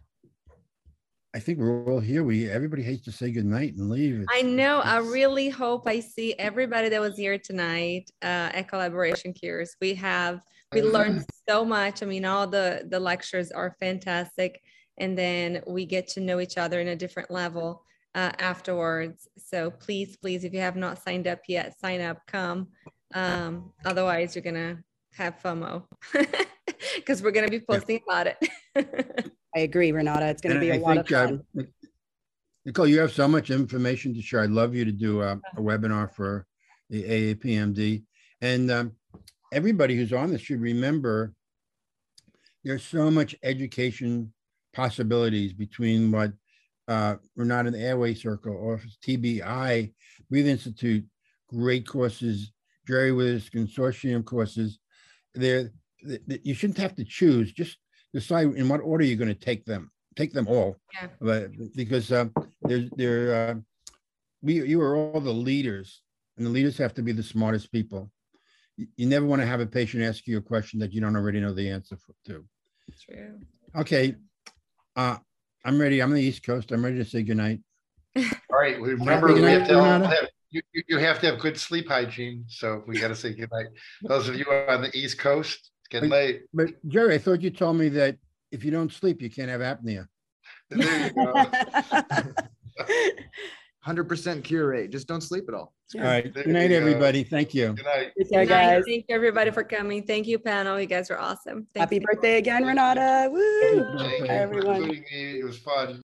I think we're all here. We, everybody hates to say goodnight and leave. It's, I know. I it's, really hope I see everybody that was here tonight uh, at Collaboration Cures. We have, we learned so much. I mean, all the, the lectures are fantastic. And then we get to know each other in a different level uh, afterwards. So please, please, if you have not signed up yet, sign up, come. Um, otherwise, you're going to have FOMO because we're going to be posting yeah. about it. I agree, Renata. It's going to be a I lot think, of fun. Uh, Nicole, you have so much information to share. I'd love you to do a, a webinar for the A A P M D. And um, everybody who's on this should remember there's so much education possibilities between what uh, Renata and the Airway Circle or T B I, Breathe Institute, great courses, Jerry with his consortium courses. There, you shouldn't have to choose. Just decide in what order you're going to take them. Take them all, yeah. But because uh, there's there, uh, we you are all the leaders, and the leaders have to be the smartest people. You, you never want to have a patient ask you a question that you don't already know the answer for, to. True. Okay. Uh, I'm ready. I'm on the East Coast. I'm ready to say goodnight. All right. Remember, we have to all have, You, you you have to have good sleep hygiene. So we got to say good night. Those of you on the East Coast, it's getting late. But Jerry, I thought you told me that if you don't sleep, you can't have apnea. There you go. one hundred percent cure rate. Just don't sleep at all. All right. There Good night, you go. everybody. Thank you. Good night. Take care, Good night. guys. Thank you everybody for coming. Thank you, panel. You guys are awesome. Thank Happy you. birthday again, Renata. Woo. Thank you Hi, for everyone. including me. It was fun.